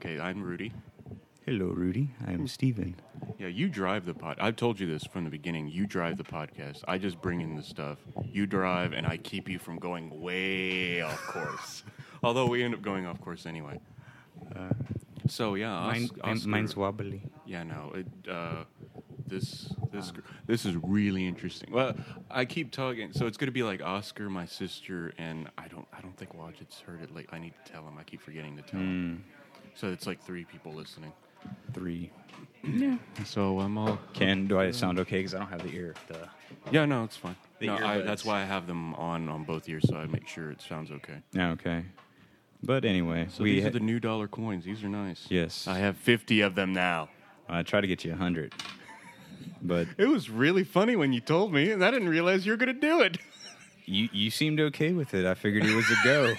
Okay, I'm Rudy. Hello, Rudy. I am Steven. Yeah, you drive the pod. I've told you this from the beginning. You drive the podcast. I just bring in the stuff. You drive, and I keep you from going way off course. Although we end up going off course anyway. So yeah, Oscar, Mine's wobbly. Yeah, no. This is really interesting. Well, I keep talking, so it's going to be like Oscar, my sister, and I don't think Wadget's heard it. Like I need to tell him. I keep forgetting to tell him. So it's like 3 people listening. 3. Yeah. So I'm all. Do I sound okay? Because I don't have the ear. Yeah, no, it's fine. The No, earbuds. that's why I have them on both ears, so I make sure it sounds okay. Yeah, okay. But anyway, So these are the new dollar coins. These are nice. Yes. I have 50 of them now. I try to get you 100. But It was really funny when you told me, and I didn't realize you were going to do it. you seemed okay with it. I figured it was a go.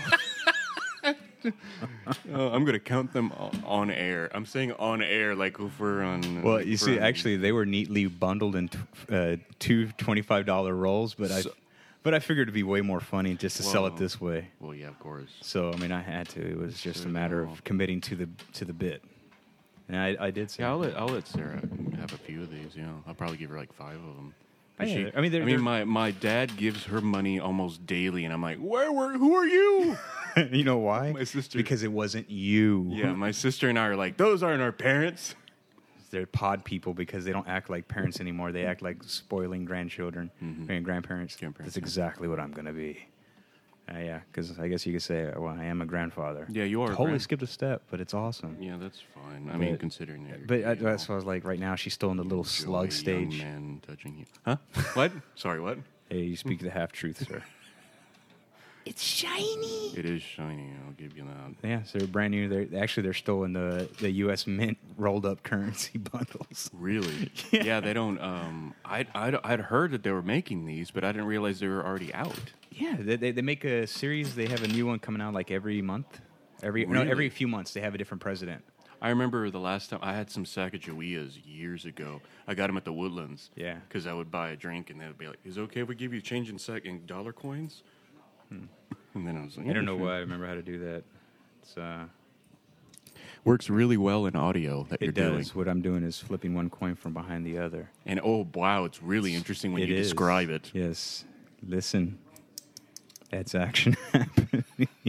I'm going to count them on air. I'm saying on air like if we're on... Well, you see, we're- actually, they were neatly bundled in 2 $25 rolls, but I figured it'd be way more funny just to sell it Whoa. this way. Well, yeah, of course. So, I mean, I had to. It was just a Sure, matter no. of committing to the bit. And I did say Yeah, I'll let Sarah have a few of these. You know, I'll probably give her like 5 of them. Yeah, I mean, they're- my dad gives her money almost daily, and I'm like, who are you? You know why? My sister. Because it wasn't you. Yeah, my sister and I are like, those aren't our parents. They're pod people because they don't act like parents anymore. They act like spoiling grandchildren and grandparents. Grandparents, That's yeah. exactly what I'm going to be. Yeah, because I guess you could say, well, I am a grandfather. Yeah, you are a Totally grand- skipped a step, but it's awesome. Yeah, that's fine. I mean, considering that. But that's what I was like, right now, she's still in the little slug Young stage. man touching you. Huh? What? Sorry, what? Hey, you speak the half-truth, sir. It's shiny. It is shiny. I'll give you that. Yeah, so they're brand new. They're still in the U.S. Mint rolled-up currency bundles. Really? Yeah, they don't. I'd heard that they were making these, but I didn't realize they were already out. Yeah, they make a series. They have a new one coming out like every month. Every Really? few months they have a different president. I remember the last time I had some Sacagaweas years ago. I got them at the Woodlands. Yeah. Because I would buy a drink and they would be like, "Is it okay if we give you change in dollar coins?" And then I was like, I don't "Yeah, know sure." why I remember how to do that. It's Works really well in audio that you're it does. doing. What I'm doing is flipping one coin from behind the other. And oh wow, it's really interesting when It you is. describe it. Yes. Listen. That's action happening.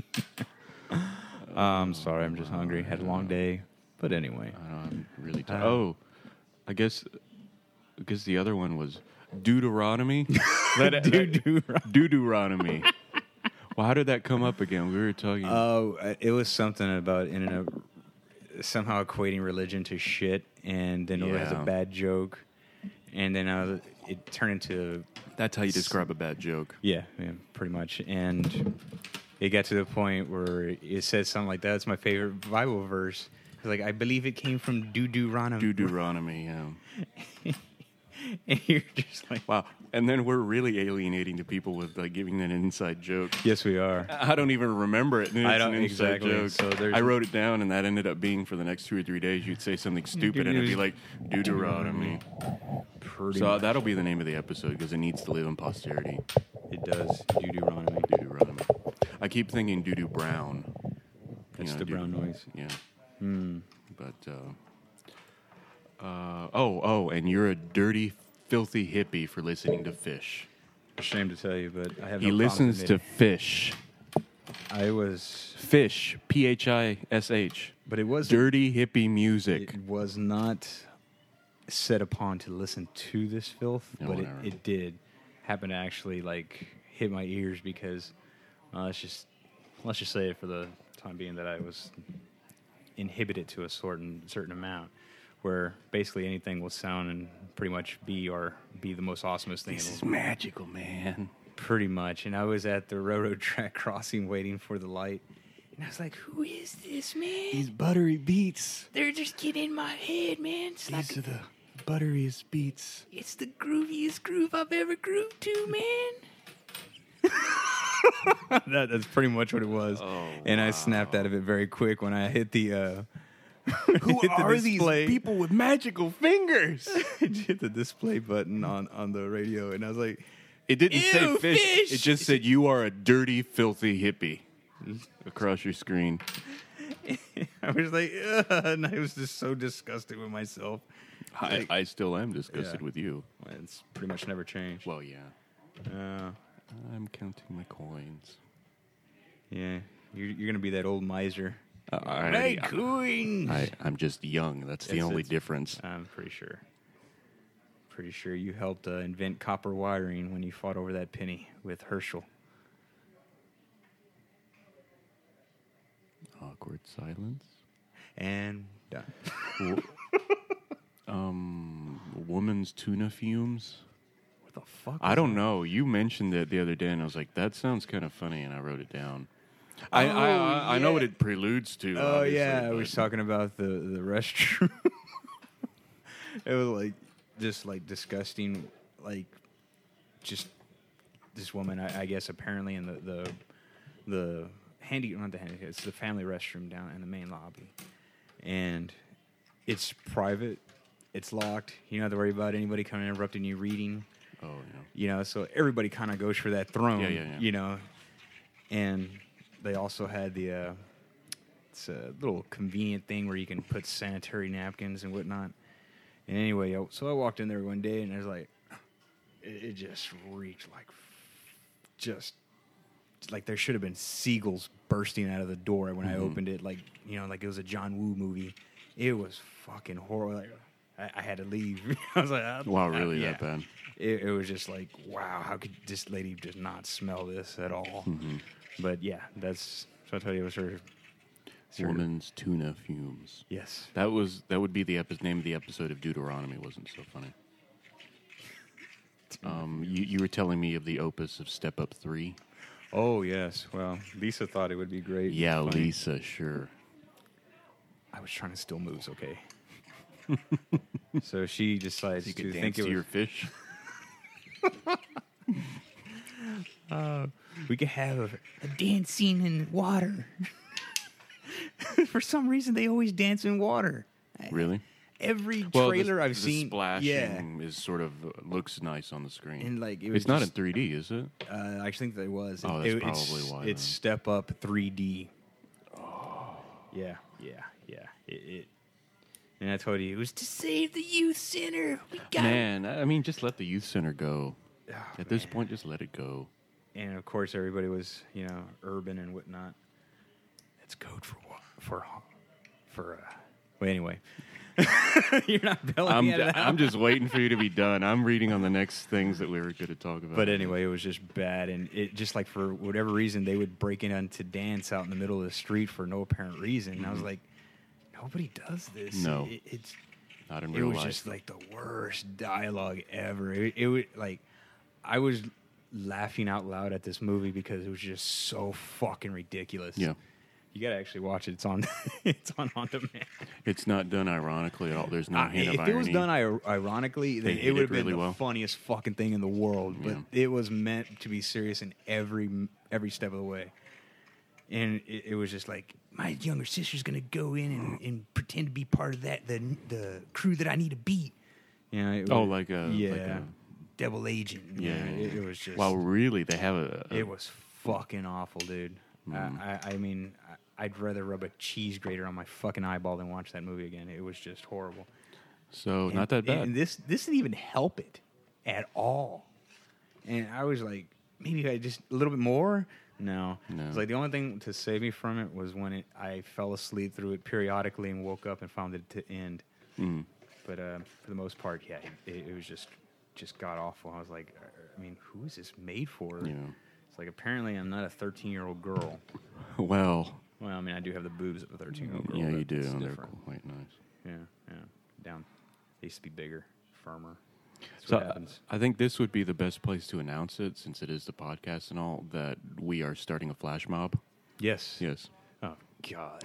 I'm sorry. I'm just hungry. Had a long day. But anyway. I don't know, I'm really tired. I guess the other one was Deuteronomy. Deuteronomy. Well, how did that come up again? We were talking. Oh, it was something about somehow equating religion to shit, and then it was a Yeah. bad joke, and then it turned into That's how you describe a bad joke. yeah, pretty much, and it got to the point where it said something like that. It's my favorite Bible verse. It's like I believe it came from Deuteronomy. Deuteronomy, yeah. And you're just like, Wow. And then we're really alienating to people with like giving that an inside joke. yes, we are. I don't even remember it. And I it's don't- an inside exactly. joke. So there's- I wrote it down, and that ended up being for the next 2 or 3 days. You'd say something stupid, and it'd be like Deuteronomy. Pretty So much. that'll be the name of the episode because it needs to live in posterity. It does Deuteronomy. Deuteronomy. I keep thinking doo-doo brown. That's the doo-doo- brown noise. Yeah. But and you're a dirty, filthy hippie for listening to Fish. Ashamed to tell you, but I have. He no problem listens to admitting. Fish. I was, Fish. Phish. but it was Dirty hippie music. It was not set upon to listen to this filth, No, but whatever. it did happen to actually like hit my ears because let's just say it for the time being that I was inhibited to a certain amount, where basically anything will sound and pretty much be the most awesomest thing. This in is the world. magical, man. Pretty much. And I was at the railroad track crossing waiting for the light. And I was like, who is this, man? These buttery beats. They're just getting in my head, man. It's like, These are the butteriest beats. it's the grooviest groove I've ever grooved to, man. That's pretty much what it was. Oh, and I snapped out of it very quick when I hit the Who hit the are these display. people with magical fingers? hit the display button on the radio, and I was like, It didn't say Ew, fish. fish. It just said you are a dirty, filthy hippie across your screen. I was like, ugh, and I was just so disgusted with myself. I still am disgusted with you. It's pretty much never changed. Well, yeah. I'm counting my coins. Yeah, you're gonna be that old miser. I, coins. I'm just young. That's the only difference. I'm pretty sure. Pretty sure you helped invent copper wiring when you fought over that penny with Herschel. Awkward silence. And done. Woman's tuna fumes. What the fuck? I don't know. You mentioned it the other day, and I was like, that sounds kind of funny, and I wrote it down. I know what it preludes to. Oh, yeah. I was talking about the restroom. It was like, just like disgusting, like, just this woman, I guess, apparently in the not the handy, it's the family restroom down in the main lobby. And it's private. It's locked. You don't have to worry about anybody coming and interrupting you reading. Oh, yeah. You know, so everybody kind of goes for that throne. Yeah. You know, and they also had it's a little convenient thing where you can put sanitary napkins and whatnot. And anyway, so I walked in there one day and I was like, it just reeked just like there should have been seagulls bursting out of the door when I opened it, like, you know, like it was a John Woo movie. It was fucking horrible. Like, I had to leave. I was like, wow, really that bad? It was just like, wow, how could this lady just not smell this at all? Mm-hmm. But yeah, so I tell you, it was her. Woman's tuna fumes. Yes, that would be the name of the episode if Deuteronomy wasn't so funny. You were telling me of the opus of Step Up 3. Oh yes, well, Lisa thought it would be great. Yeah, Lisa, sure. I was trying to steal moves, okay. So she decides you to think your fish. We could have a dance scene in water. For some reason, they always dance in water. Really? Every trailer I've the seen, splashing is sort of looks nice on the screen. And like it's not in 3D, is it? I think that it was. Oh, that's probably why. It's Step Up 3D. Oh, yeah. And I told you it was to save the youth center. We got Man, I mean, just let the youth center go. At this point, just let it go. And of course, everybody was, you know, urban and whatnot. It's code for. Well, anyway. You're not belling me out. I'm just waiting for you to be done. I'm reading on the next things that we were going to talk about. But anyway, it was just bad, and it just like for whatever reason they would break in to dance out in the middle of the street for no apparent reason. And I was like, nobody does this. No, it's not in real life. It was just like the worst dialogue ever. It was like I was laughing out loud at this movie because it was just so fucking ridiculous. Yeah. You gotta actually watch it. It's on. It's on demand. It's not done ironically at all. There's no hint of irony. If it was done ironically, then it would have been the funniest fucking thing in the world. But it was meant to be serious in every step of the way. And it was just like, my younger sister's gonna go in and pretend to be part of the crew that I need to beat. You know, like a double agent. Yeah, it was just. Well, really, they have It was fucking awful, dude. I mean, I'd rather rub a cheese grater on my fucking eyeball than watch that movie again. It was just horrible. So not that bad. And this didn't even help it at all. And I was like, maybe I just a little bit more. No. It's like the only thing to save me from it was when I fell asleep through it periodically and woke up and found it to end. Mm. But for the most part, yeah, it was just god awful. I was like, I mean, who is this made for? Yeah. Like, apparently I'm not a 13-year-old girl. Well, I mean, I do have the boobs of a 13-year-old girl. Yeah, you do. And they're quite nice. Yeah. Down. They used to be bigger, firmer. That's what happens. I think this would be the best place to announce it, since it is the podcast and all, that we are starting a flash mob. Yes. Oh, God.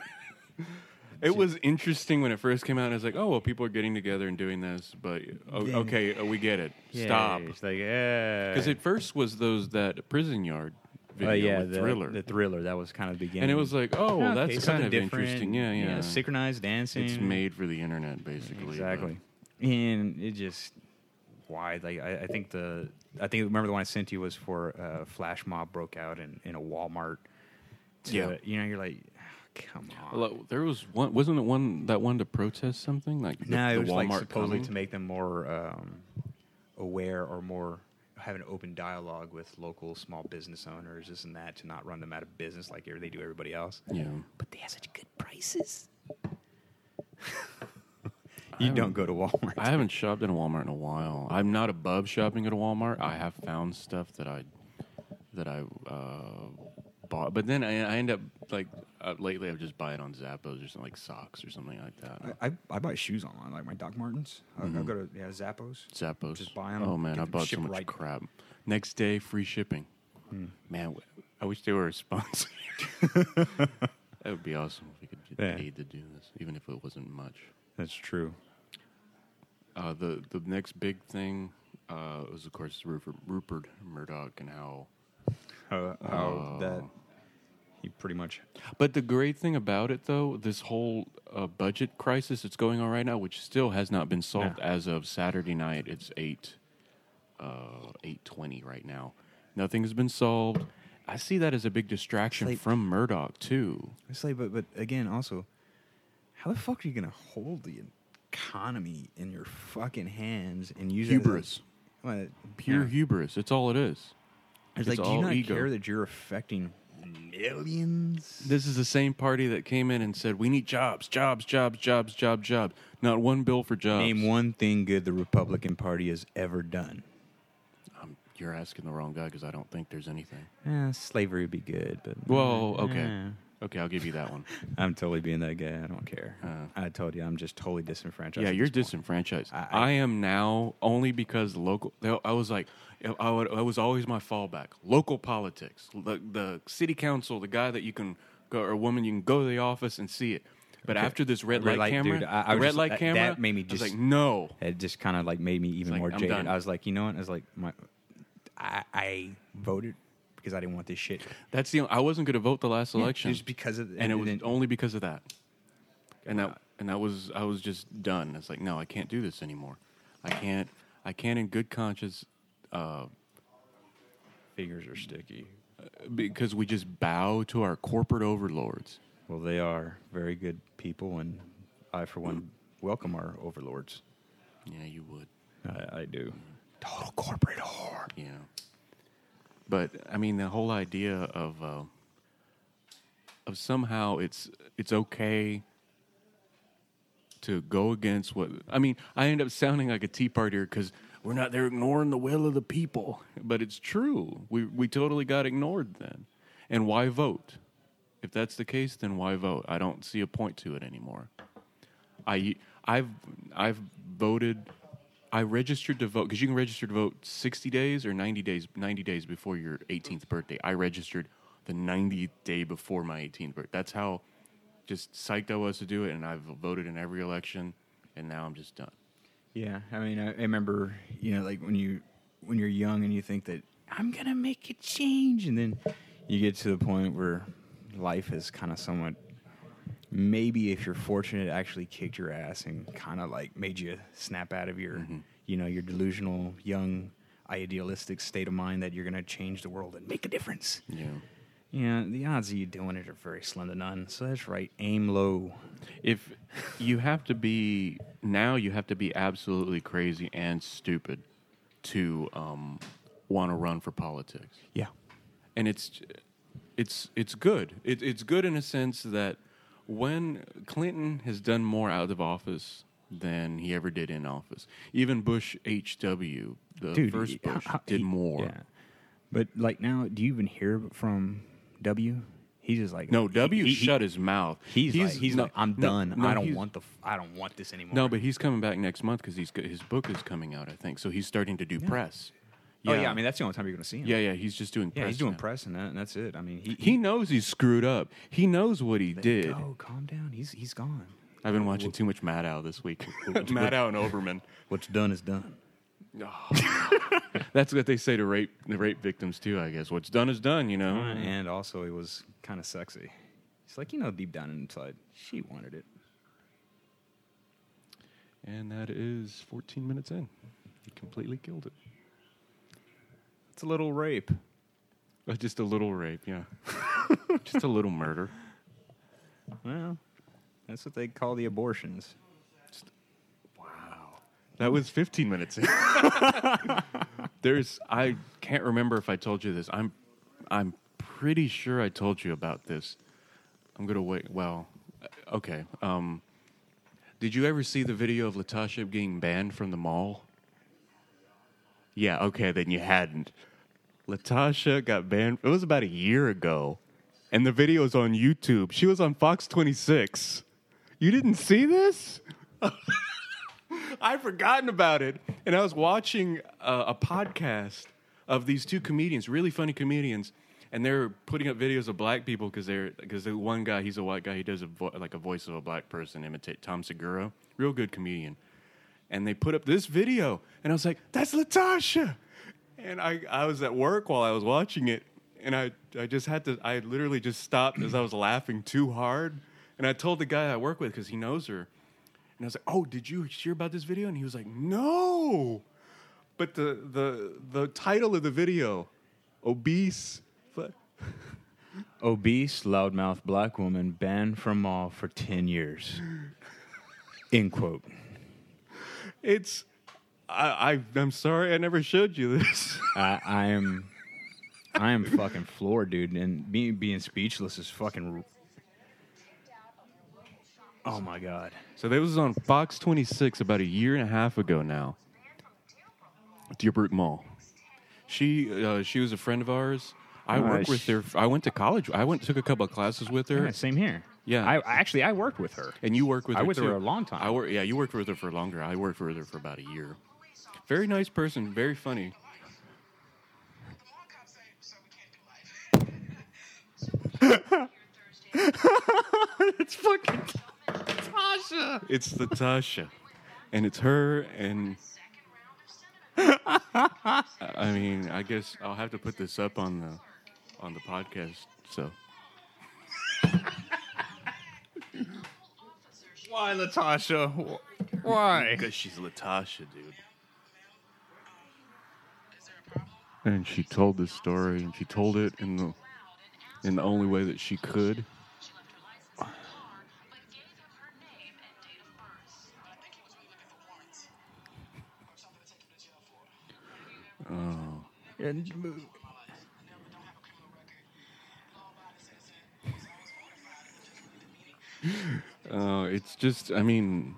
It was interesting when it first came out. And I was like, oh, well, people are getting together and doing this. But, okay, we get it. Stop. It's like, yeah. Because at first was that prison yard video with Thriller. The Thriller. That was kind of the beginning. And it was like, that's kind of interesting. Yeah. Synchronized dancing. It's made for the internet, basically. Exactly. And it just, why? Like, I think remember the one I sent you was for Flash Mob broke out in a Walmart. You know, you're like, come on. Well, there was one. Wasn't it one that wanted to protest something like No, it was like Walmart supposedly coming? to make them more aware or more have an open dialogue with local small business owners, this and that, to not run them out of business like they do everybody else. Yeah. But they have such good prices. You don't go to Walmart. I haven't shopped in a Walmart in a while. I'm not above shopping at a Walmart. I have found stuff that I bought, but then I end up like lately I just buy it on Zappos or something, like socks or something like that. I buy shoes online, like my Doc Martens. I'll go to Zappos. Zappos. Just buy 'em, Oh man, get I them bought so shipped much right- crap. Next day, free shipping. Man, I wish they were a sponsor. That would be awesome if we could get paid to do this, even if it wasn't much. That's true. The next big thing was, of course, Rupert Murdoch and how That he pretty much. But the great thing about it, though, this whole budget crisis that's going on right now, which still has not been solved as of Saturday night. It's 8:20 right now. Nothing has been solved. I see that as a big distraction from Murdoch too. It's like, but again, also, how the fuck are you gonna hold the economy in your fucking hands and use Hubris. Pure Yeah. hubris. It's all it is. It's It's like, do you all not ego. care that you're affecting millions? This is the same party that came in and said, we need jobs, jobs, jobs, jobs, jobs, jobs. Not one bill for jobs. Name one thing good the Republican Party has ever done. You're asking the wrong guy because I don't think there's anything. Slavery would be good, but Well, okay. Okay, I'll give you that one. I'm totally being that guy. I don't care. I told you, I'm just totally disenfranchised. Yeah, at you're this point. disenfranchised. I I am now only because local. I was like, I was always my fallback. Local politics, the city council, the guy that you can go or woman you can go to the office and see it. But Okay. after this red Red light light, camera, dude, I the was red just- light that- camera, that made me I was just- like, no. It just kind of like made me even like, more I'm jaded. done. I was like, you know what? I was like, I voted because I didn't want this shit. That's the. I wasn't going to vote the last election, Just because of and it was then- only because of that. And that was I was just done. It's like, no, I can't do this anymore. I can't in good conscience. Fingers are sticky. Because we just bow to our corporate overlords. Well, they are very good people, and I, for one, welcome our overlords. Yeah, you would. I do. Total corporate whore. Yeah. But I mean, the whole idea of somehow it's okay to go against what I mean. I end up sounding like a Tea Partier because they're ignoring the will of the people. But it's true. We totally got ignored then. And why vote? If that's the case, then why vote? I don't see a point to it anymore. I've voted. I registered to vote because you can register to vote 60 days or 90 days. 90 days before your 18th birthday. I registered the 90th day before my 18th birthday. That's how just psyched I was to do it, and I've voted in every election, and now I'm just done. Yeah, I mean, I remember, like when you're young and you think that I'm gonna make a change, and then you get to the point where life has kind of somewhat, maybe if you're fortunate, actually kicked your ass and kind of like made you snap out of your, your delusional, young, idealistic state of mind that you're gonna change the world and make a difference. Yeah. Yeah, the odds of you doing it are very slim to none. So that's right. Aim low. If you have to be now, you have to be absolutely crazy and stupid to want to run for politics. Yeah. And it's good. It's good in a sense that when Clinton has done more out of office than he ever did in office, even Bush H.W., the first Bush, did more. Yeah. But like now, do you even hear from W? He's just like No, W shut his mouth. He's like I'm done. No, I don't want this anymore. No, but he's coming back next month because his book is coming out, I think. So he's starting to do press. Oh yeah, I mean that's the only time you're going to see him. Yeah, he's just doing press. Yeah, he's doing now. press and that's it. I mean He knows he's screwed up. He knows what he did. Oh, calm down. He's gone. I've been watching too much Maddow this week. Maddow and Overman. What's done is done. That's what they say to rape victims too, I guess. What's done is done, And also, it was kind of sexy. It's like deep down inside, she wanted it. And that is 14 minutes in. He completely killed it. It's a little rape. Just a little rape, yeah. Just a little murder. Well, that's what they call the abortions. That was 15 minutes in. I can't remember if I told you this. I'm pretty sure I told you about this. I'm going to wait. Well, okay. Did you ever see the video of Latasha getting banned from the mall? Yeah, okay, then you hadn't. Latasha got banned. It was about a year ago. And the video is on YouTube. She was on Fox 26. You didn't see this? I'd forgotten about it. And I was watching a podcast of these two comedians, really funny comedians, and they're putting up videos of black people because the one guy, he's a white guy, he does a voice of a black person, imitate Tom Segura, real good comedian. And they put up this video, and I was like, that's Latasha. And I was at work while I was watching it, and I literally just stopped as I was laughing too hard. And I told the guy I work with, because he knows her, and I was like, oh, did you hear about this video? And he was like, no. But the title of the video, obese loudmouth black woman banned from mall for 10 years. End quote. I'm sorry I never showed you this. I am fucking floored, dude. And being speechless is fucking... Oh, my God. So that was on Fox 26 about a year and a half ago now. Dearborn Mall. She was a friend of ours. I worked with her. I went to college. Took a couple of classes with her. Yeah, same here. Yeah. I worked with her. And you worked with her, I worked too. with her a long time. Yeah, you worked with her for longer. I worked with her for about a year. Very nice person. Very funny. It's fucking Tasha. It's Latasha. And it's her, and I mean, I guess I'll have to put this up on the podcast, so. Why, Latasha? Why? Because she's Latasha, dude. And she told this story, and she told it in the only way that she could. Oh. It's just, I mean,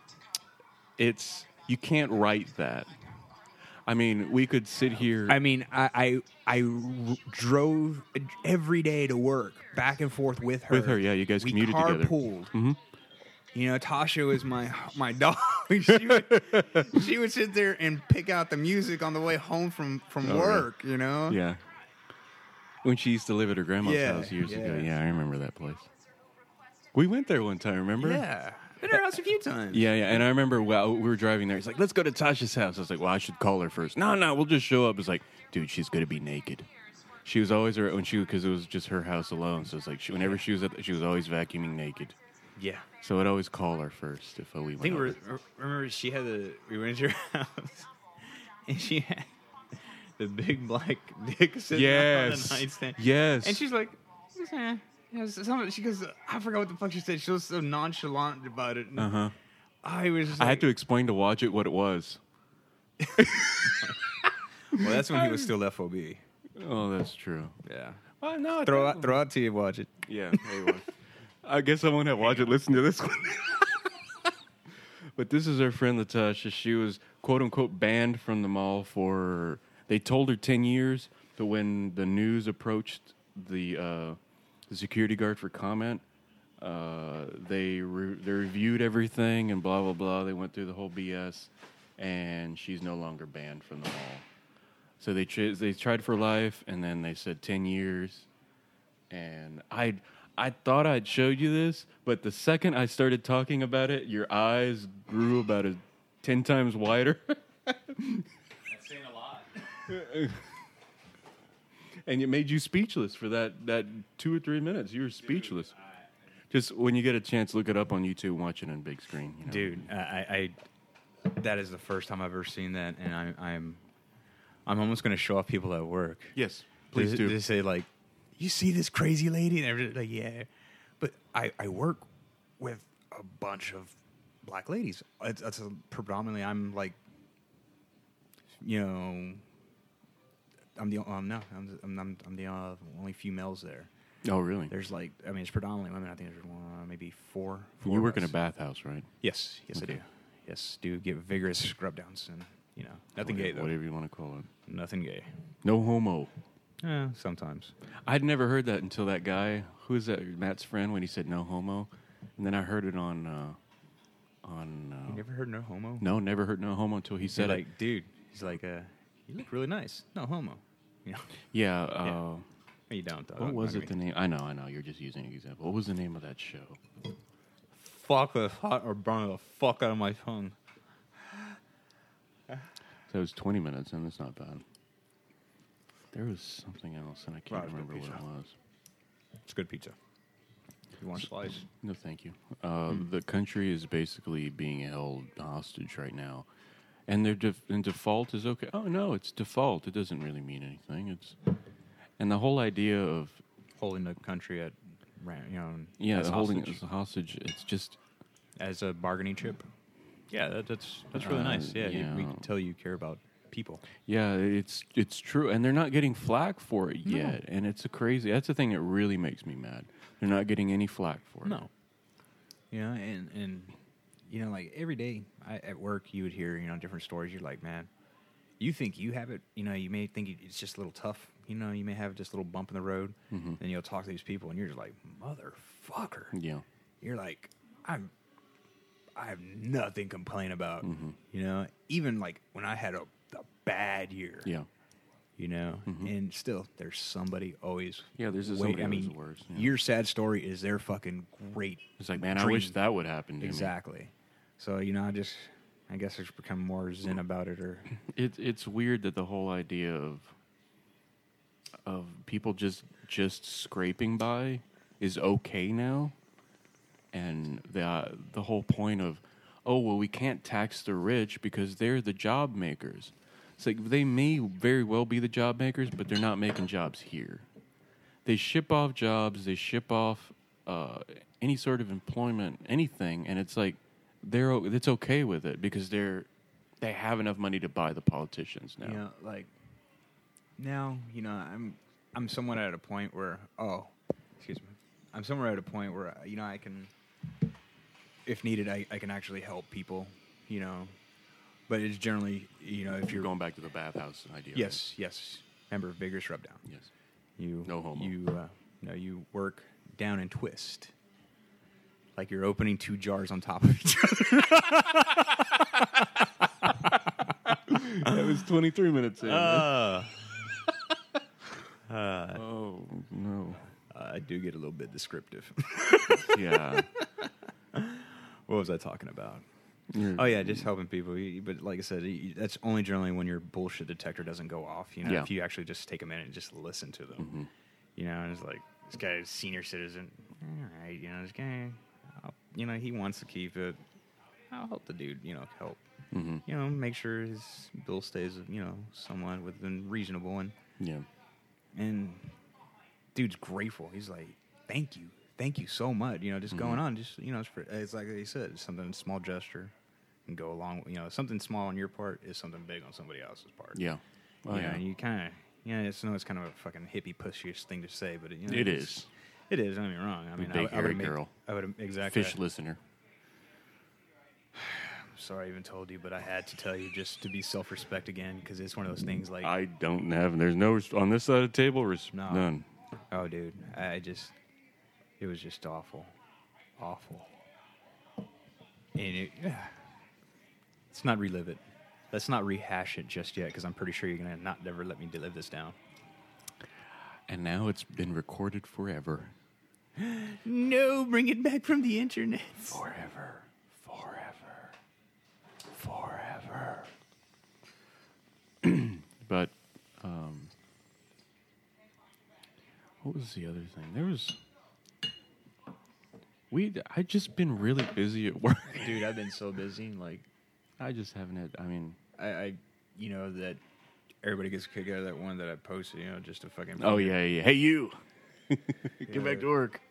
you can't write that. I mean, we could sit here. I mean, I drove every day to work, back and forth with her. With her, yeah, you guys commuted together. We carpooled. Mm-hmm. You know, Tasha was my dog. she would sit there and pick out the music on the way home from work, right. You know? Yeah. When she used to live at her grandma's house years ago. Yeah, I remember that place. We went there one time, remember? Yeah. Been to her house a few times. Yeah. And I remember we were driving there. He's like, let's go to Tasha's house. I was like, well, I should call her first. No, we'll just show up. It's like, dude, she's going to be naked. She was always, because it was just her house alone. So it's like, whenever she was always vacuuming naked. Yeah. So I'd always call her first if we went. Remember she had we went to her house and she had the big black dick sitting on the nightstand. Yes. And she's like, she goes, I forgot what the fuck she said. She was so nonchalant about it. Uh-huh. I had to explain to Watch It what it was. Well, that's when he was still FOB. Oh, that's true. Yeah. Well, no, throw out to you, Watch It. Yeah. Hey, I guess I won't have Watch It listen to this one. But this is her friend Latasha. She was, quote unquote, banned from the mall they told her 10 years, but when the news approached the security guard for comment, they reviewed everything and blah, blah, blah. They went through the whole BS, and she's no longer banned from the mall. So they tried for life, and then they said 10 years. And I thought I'd showed you this, but the second I started talking about it, your eyes grew about 10 times wider. That's saying a lot. And it made you speechless for that 2 or 3 minutes. You were speechless. Just when you get a chance, look it up on YouTube, watch it on big screen. You know? Dude, I that is the first time I've ever seen that, and I'm almost going to show off people at work. Yes, please do. They say, like, you see this crazy lady? And everybody's like, yeah. but I work with a bunch of black ladies. That's predominantly I'm like, you know, I'm the I'm the only females there. Oh, really? There's like, I mean, it's predominantly women. I think there's maybe four. You work of in a us. bathhouse, right? Yes, I Okay. do. Yes, do give vigorous scrub downs and nothing gay though. Whatever you want to call it. Nothing gay. No homo. Sometimes. I'd never heard that until that guy, who is that, Matt's friend, when he said no homo. And then I heard it on You never heard no homo? no, never heard no homo until he He's said it. like, dude. He's like, you look really nice. No homo. You know. Yeah. No, you don't. Though. What was it? The name? I know. You're just using an example. What was the name of that show? Fuck the hot or burn the fuck out of my tongue. So it was 20 minutes, and it's not bad. There was something else, and I can't Wow, remember what pizza. it was. It's good pizza. You want a slice? No, thank you. The country is basically being held hostage right now, and their and default is okay. Oh no, it's default. It doesn't really mean anything. And the whole idea of Holding the country at, yeah, as holding hostage. it as a hostage. It's just As a bargaining chip. Yeah, that's really nice. Yeah, yeah. we can tell you care about people. yeah, it's true, and they're not getting flack for it yet, and it's a crazy. That's the thing that really makes me mad. They're not getting any flack for it. No. And like every day at work, you would hear, different stories. You're like, man, you think you have it, you may think it's just a little tough. You may have just a little bump in the road. Mhm. Then you'll talk to these people, and you're just like, motherfucker. Yeah. You're like, I have nothing to complain about. Mhm. Even like when I had a bad year. Yeah. And still, there's somebody always. Yeah, there's wait. somebody I who's mean, worse. Yeah. your sad story is their fucking great. It's like, man, I dream. wish that would happen to me. Exactly. So I guess I just become more zen about it, or It's weird that the whole idea of people just scraping by is okay now, and the whole point of, oh well, we can't tax the rich because they're the job makers. It's like they may very well be the job makers, but they're not making jobs here. They ship off jobs, they ship off any sort of employment, anything, and it's like it's okay with it because they have enough money to buy the politicians now. like now, I'm somewhat at a point where I'm somewhere at a point where I can, if needed, I can actually help people, but it's generally if you're Going back to the bathhouse idea. yes, remember vigorous rub down. Right? Yes. You No homo. You work down and twist. Like you're opening two jars on top of each other. That was 23 minutes in. Uh, oh, no. I do get a little bit descriptive. Yeah. What was I talking about? Oh, yeah, just helping people. But like I said, that's only generally when your bullshit detector doesn't go off. Yeah. If you actually just take a minute and just listen to them. And it's like, this guy's senior citizen. All right, this guy, he wants to keep it. I'll help the dude, help. Make sure his bill stays, somewhat within reasonable. Yeah. And dude's grateful. He's like, thank you so much. Just going on, it's like you said, it's something small gesture can go along. Something small on your part is something big on somebody else's part. Yeah. Oh, yeah. And you kind of, it's kind of a fucking hippie pussyish thing to say, but It is. It is. Don't get me wrong. I mean, Big I would hairy girl. I would exactly. Fish listener. Sorry, I even told you, but I had to tell you just to be self-respect again, because it's one of those things like. I don't have, there's no, on this side of the table, No. none. Oh, dude, it was just awful. And let's not relive it. Let's not rehash it just yet, because I'm pretty sure you're going to not never let me live this down. And now it's been recorded forever. No, bring it back from the internet. Forever. But, what was the other thing? There was... I just been really busy at work. Dude, I've been so busy. Like, I just haven't had, I mean... I that everybody gets a kick out of that one that I posted, just to fucking... Oh, yeah. Hey, you! Get back to work.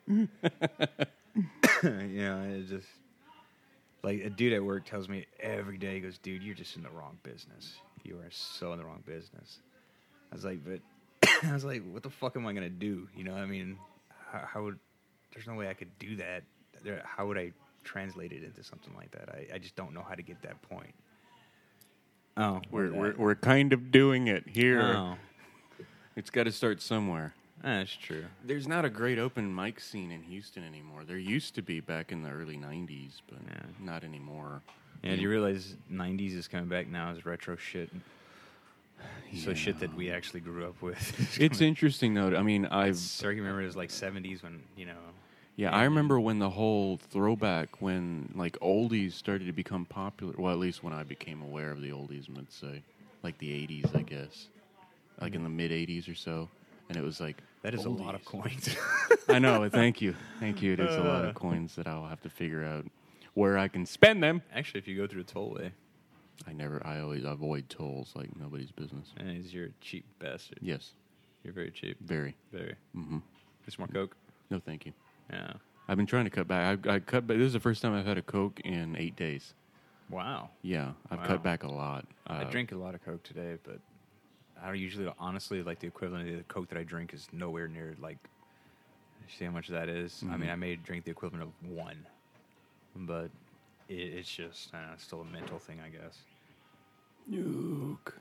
It's just like a dude at work tells me every day. He goes, "Dude, you're just in the wrong business. You are so in the wrong business." I was like, "But," I was like, "What the fuck am I gonna do?" You know, I mean, how would? There's no way I could do that. How would I translate it into something like that? I just don't know how to get that point. Oh, We're kind of doing it here. Oh, It's got to start somewhere. that's true. There's not a great open mic scene in Houston anymore. There used to be back in the early 90s, but Yeah. not anymore. Yeah, do you realize 90s is coming back now as retro shit? So shit that we actually grew up with. It's interesting, though. I mean, I remember it was like 70s when, Yeah, I remember when the whole throwback, when like oldies started to become popular. Well, at least when I became aware of the oldies, let's say, like the 80s, I guess, like in the mid 80s or so, and it was like that is oldies. a lot of coins. I know. Thank you. It is a lot of coins that I'll have to figure out where I can spend them. Actually, if you go through a tollway, I always avoid tolls like nobody's business. and you're a cheap bastard. Yes, You're very cheap. very. Very. Mm-hmm. Just more Coke. No, thank you. Yeah. I've been trying to cut back. I cut back. This is the first time I've had a Coke in 8 days. Wow. Yeah, I've Wow. cut back a lot. I drink a lot of Coke today, but I usually, honestly, like the equivalent of the Coke that I drink is nowhere near, like, you see how much that is? Mm-hmm. I mean, I may drink the equivalent of one, but it's just it's still a mental thing, I guess. Nuke.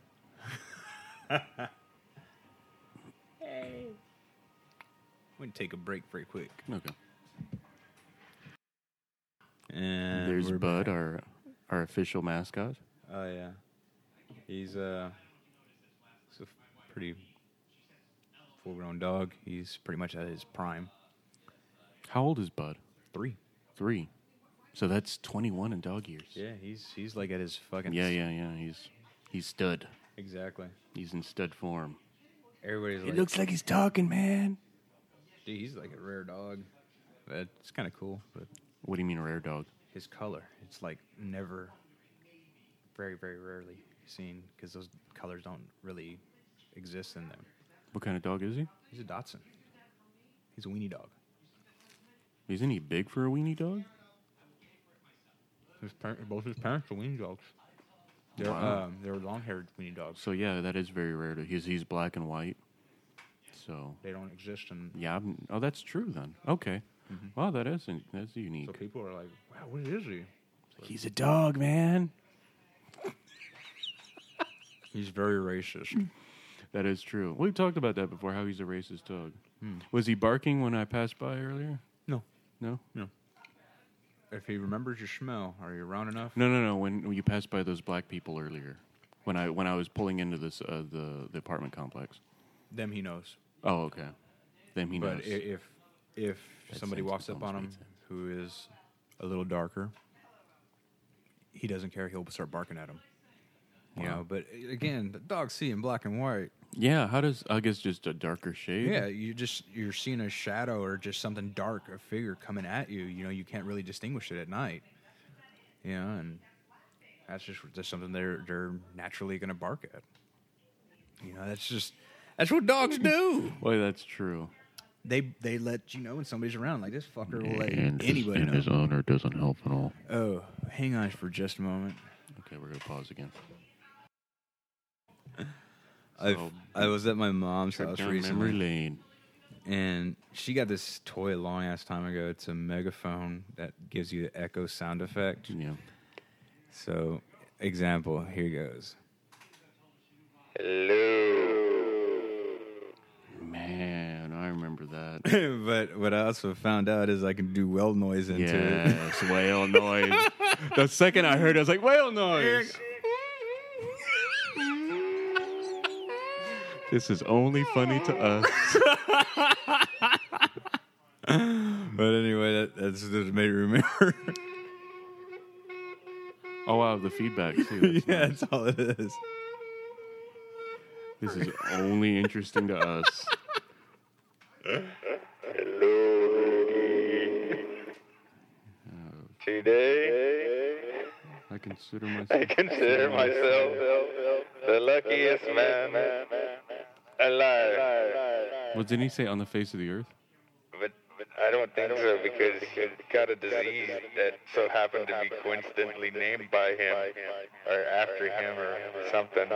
Hey. I'm going to take a break very quick. Okay. And There's we're Bud, back. our official mascot. Oh, yeah. He's a pretty full-grown dog. He's pretty much at his prime. How old is Bud? 3. 3. So that's 21 in dog years. Yeah, he's like at his fucking... Yeah. He's stud. Exactly. He's in stud form. Everybody's like... It looks like he's talking, man. Dude, he's like a rare dog. It's kind of cool, but What do you mean, rare dog? his color, it's like never, very, very rarely seen because those colors don't really exist in them. What kind of dog is he? He's a Dachshund. He's a weenie dog. Isn't he big for a weenie dog? Both his parents are weenie dogs. They're Wow. they're long-haired weenie dogs. So yeah, that is very rare. He's black and white. So They don't exist in... yeah. Oh, that's true then. Okay. Wow, that's unique. So people are like, wow, what is he? He's a dog, man. He's very racist. That is true. We've talked about that before. How he's a racist dog. Was he barking when I passed by earlier? No. No. If he remembers your smell, are you around enough? No. When you passed by those black people earlier, when I was pulling into this the apartment complex. Them he knows. Oh, okay. Then he knows. But if somebody sense. walks up on him Almost makes sense. who is a little darker, he doesn't care. He'll start barking at him. You Wow. know, but again, the dogs see in black and white. Yeah. How does I guess just a darker shade? Yeah, you're seeing a shadow or just something dark, a figure coming at you. You know, you can't really distinguish it at night. You know, and that's just something they're naturally going to bark at. You know, that's what dogs do. Well, that's true. They let you know when somebody's around. Like, this fucker will let anybody know. his owner doesn't help at all. Oh, hang on for just a moment. Okay, we're gonna pause again. I was at my mom's Trip house down memory recently, lane. and she got this toy a long ass time ago. It's a megaphone that gives you the echo sound effect. Yeah. So, example, here goes. Man, I remember that. But what I also found out is I can do whale noise into it. Yes, whale noise. The second I heard it, I was like, whale noise. This is only funny to us. But anyway, that's just made me remember. Oh, wow, the feedback, too. Yeah, that's all it is. This is only interesting to us. Today, I consider myself... I consider myself the luckiest man alive. What did he say, on the face of the earth? I don't think so, because he got a disease that so happened to be coincidentally named by him, or after him, or something.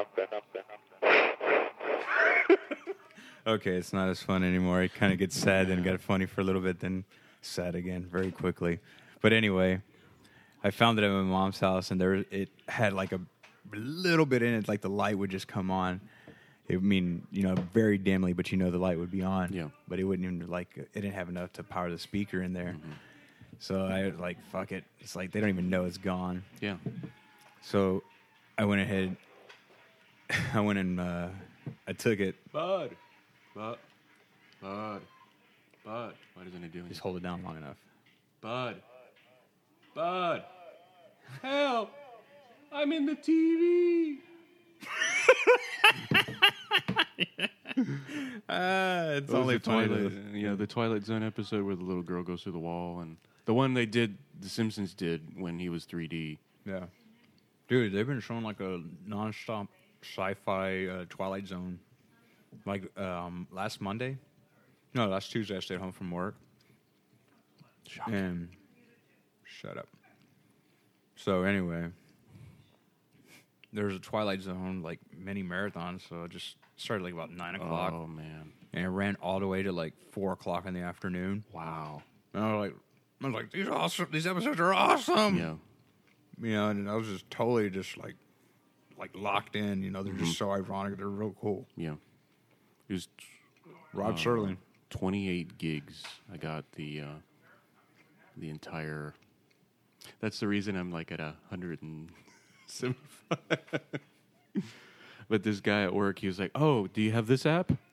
Okay, it's not as fun anymore. It kind of gets sad, then got funny for a little bit, then sad again very quickly. But anyway, I found it at my mom's house, and it had like a little bit in it, like the light would just come on. I mean, very dimly, but the light would be on. Yeah. But it wouldn't even it didn't have enough to power the speaker in there. Mm-hmm. So I was like, fuck it. It's like they don't even know it's gone. Yeah. So I went ahead. I went and I took it. Bud. Why doesn't it do anything? Just hold it down long enough. Bud. Help! I'm in the TV. It's It was only the funny. Twilight, the Twilight Zone episode where the little girl goes through the wall, and the one the Simpsons did when he was 3D. Yeah. Dude, they've been showing like a non-stop sci-fi Twilight Zone. Like last Tuesday I stayed home from work. Shocking. And shut up. So anyway, there was a Twilight Zone like mini marathon, so it just started like about 9 o'clock. Oh man! And it ran all the way to like 4 o'clock in the afternoon. Wow. And I was like, these are awesome. These episodes are awesome. Yeah. And I was just totally just like locked in. They're just so ironic. They're real cool. Yeah. It was Rod Serling. 28 gigs. I got the entire. That's the reason I'm like at 175. But this guy at work, he was like, "Oh, do you have this app?" And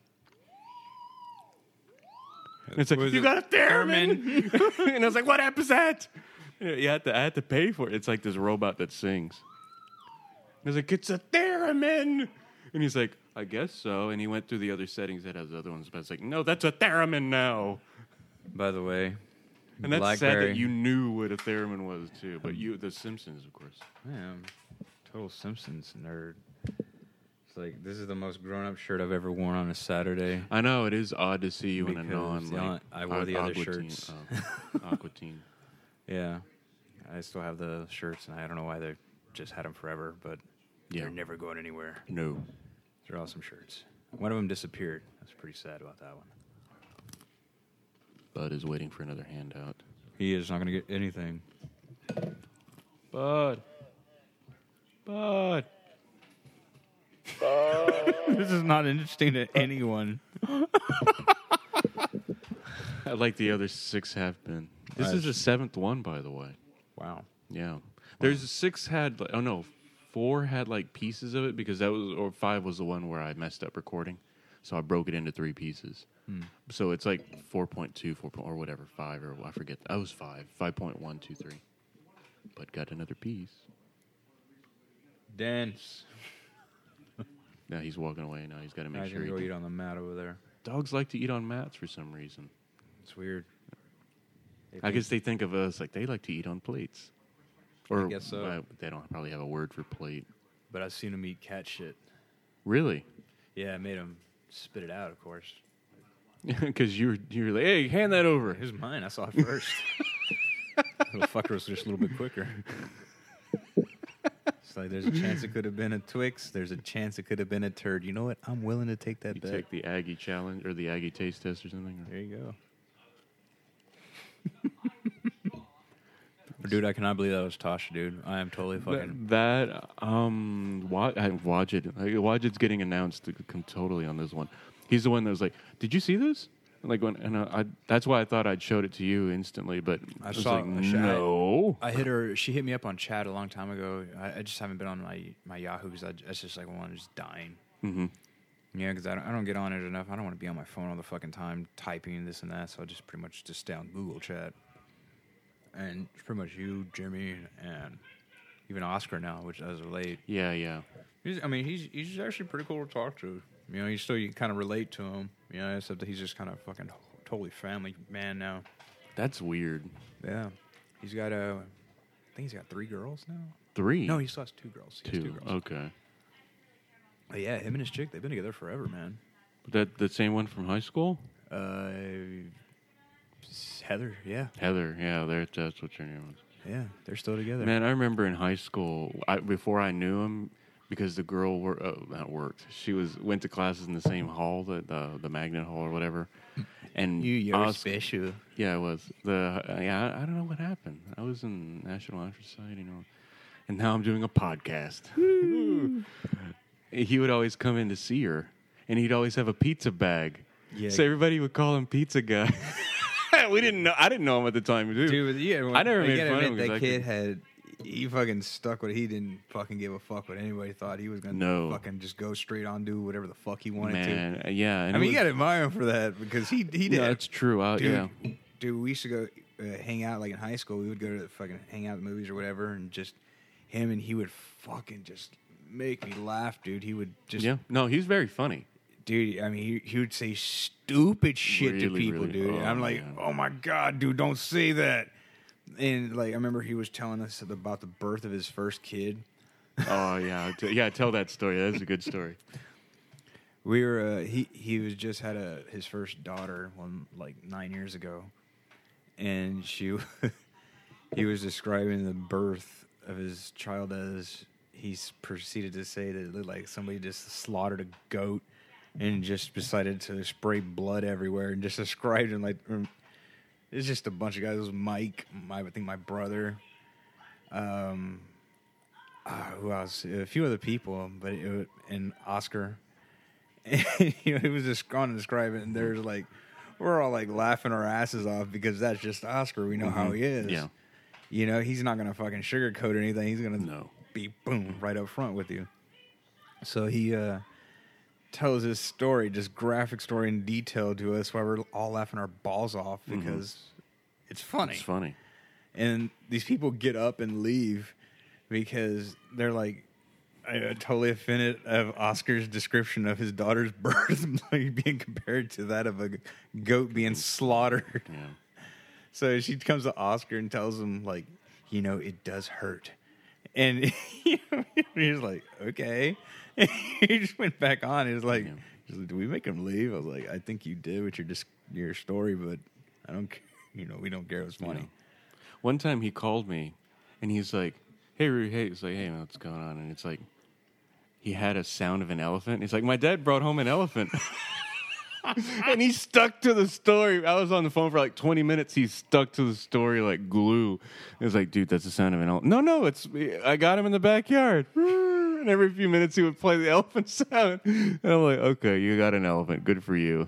it's like, "You got a theremin?" And I was like, "What app is that?" I had to pay for it. It's like this robot that sings. I was like, "It's a theremin." And he's like, "I guess so." And he went through the other settings that has other ones, but it's like, "No, that's a theremin now." By the way, And that's sad BlackBerry. that you knew what a theremin was too. But The Simpsons, of course. Man, total Simpsons nerd. It's like, this is the most grown-up shirt I've ever worn on a Saturday. I know it is odd to see you in a Because I wore the other shirts. Aqua Teen. Yeah. I still have the shirts, and I don't know why they just had them forever, but Yeah. they're never going anywhere. No. They're awesome shirts. One of them disappeared. I was pretty sad about that one. Bud is waiting for another handout. He is not going to get anything. Bud. This is not interesting to anyone. I like the other 6 have been. This is the 7th one, by the way. Wow. Yeah. There's 6 had, 4 had like pieces of it because 5 was the one where I messed up recording. So I broke it into 3 pieces. So it's like 4.2, or whatever, 5, or I forget. I was 5. 5.123. But got another piece. Dance. Now he's walking away. Now he's got to make I sure can he go can- eat on the mat over there. Dogs like to eat on mats for some reason. It's weird. I guess they think of us like they like to eat on plates. Or guess so. They don't probably have a word for plate. But I've seen him eat cat shit. Really? Yeah, I made him spit it out, of course. Because you're like, hey, hand that over. It was mine. I saw it first. Little fucker was just a little bit quicker. It's like there's a chance it could have been a Twix. There's a chance it could have been a turd. You know what? I'm willing to take that You bet. take the Aggie challenge or the Aggie taste test or something. There you go. Dude, I cannot believe that was Tasha, dude. I am totally fucking... Wajid's getting announced totally on this one. He's the one that was like, "Did you see this?" That's why I thought I'd showed it to you instantly, but I was like, no. I hit her. She hit me up on chat a long time ago. I just haven't been on my Yahoo because that's just like one just dying. Mm-hmm. Yeah, because I don't get on it enough. I don't want to be on my phone all the fucking time typing this and that. So I just pretty much just stay on Google Chat. And it's pretty much you, Jimmy, and even Oscar now, which as of late. Yeah. He's actually pretty cool to talk to. You know, you can kind of relate to him. You know, except that he's just kind of fucking totally family man now. That's weird. Yeah, he's got I think he's got 3 girls now. 3? No, he still has 2 girls. He has 2. girls. Okay. But yeah, him and his chick, they've been together forever, man. That the same one from high school? Heather, yeah. Heather, yeah, that's what your name was. Yeah, they're still together. Man, I remember in high school, before I knew him, because the girl that worked. She went to classes in the same hall, the Magnet Hall or whatever. And You're special. Yeah, I was. I don't know what happened. I was in National Honor Society, and now I'm doing a podcast. He would always come in to see her, and he'd always have a pizza bag. Yeah. So everybody would call him Pizza Guy. We didn't know. I didn't know him at the time, Dude, yeah, I never made fun of him. That kid he fucking stuck with. He didn't fucking give a fuck what anybody thought. He was gonna fucking just go straight on, do whatever the fuck he wanted to. Yeah. And you gotta admire him for that because he did. Yeah, that's true. Dude, we used to go hang out like in high school. We would go to fucking hang out at the movies or whatever, and just him and he would fucking just make me laugh, dude. He would just he's very funny. Dude, I mean, he would say stupid shit to people, dude. And I'm like, oh my God, dude, don't say that. And like, I remember he was telling us about the birth of his first kid. Oh yeah, tell that story. That's a good story. We were he was just had his first daughter like 9 years ago, and he was describing the birth of his child as he proceeded to say that it looked like somebody just slaughtered a goat and just decided to spray blood everywhere and just described him like. It's just a bunch of guys. It was Mike, I think my brother, who else? A few other people, but and Oscar. And, he was just going to describe it, and there's like, we're all like laughing our asses off because that's just Oscar. We know how he is. Yeah. He's not gonna fucking sugarcoat anything. He's gonna be boom right up front with you. So he tells his story, just graphic story in detail to us while we're all laughing our balls off because it's funny. It's funny. And these people get up and leave because they're like totally offended of Oscar's description of his daughter's birth being compared to that of a goat being slaughtered. Yeah. So she comes to Oscar and tells him, like, it does hurt. And he's like, okay. He just went back on. He was like, "Do we make him leave?" I was like, "I think you did with your story, but I don't. We don't care. It's funny." Yeah. One time he called me, and he's like, "Hey, Rudy, hey." It's like, "Hey, man, what's going on?" And it's like, he had a sound of an elephant. He's like, "My dad brought home an elephant." And he stuck to the story. I was on the phone for like 20 minutes. He stuck to the story like glue. It was like, dude, that's the sound of an elephant. No, I got him in the backyard. And every few minutes he would play the elephant sound. And I'm like, okay, you got an elephant. Good for you.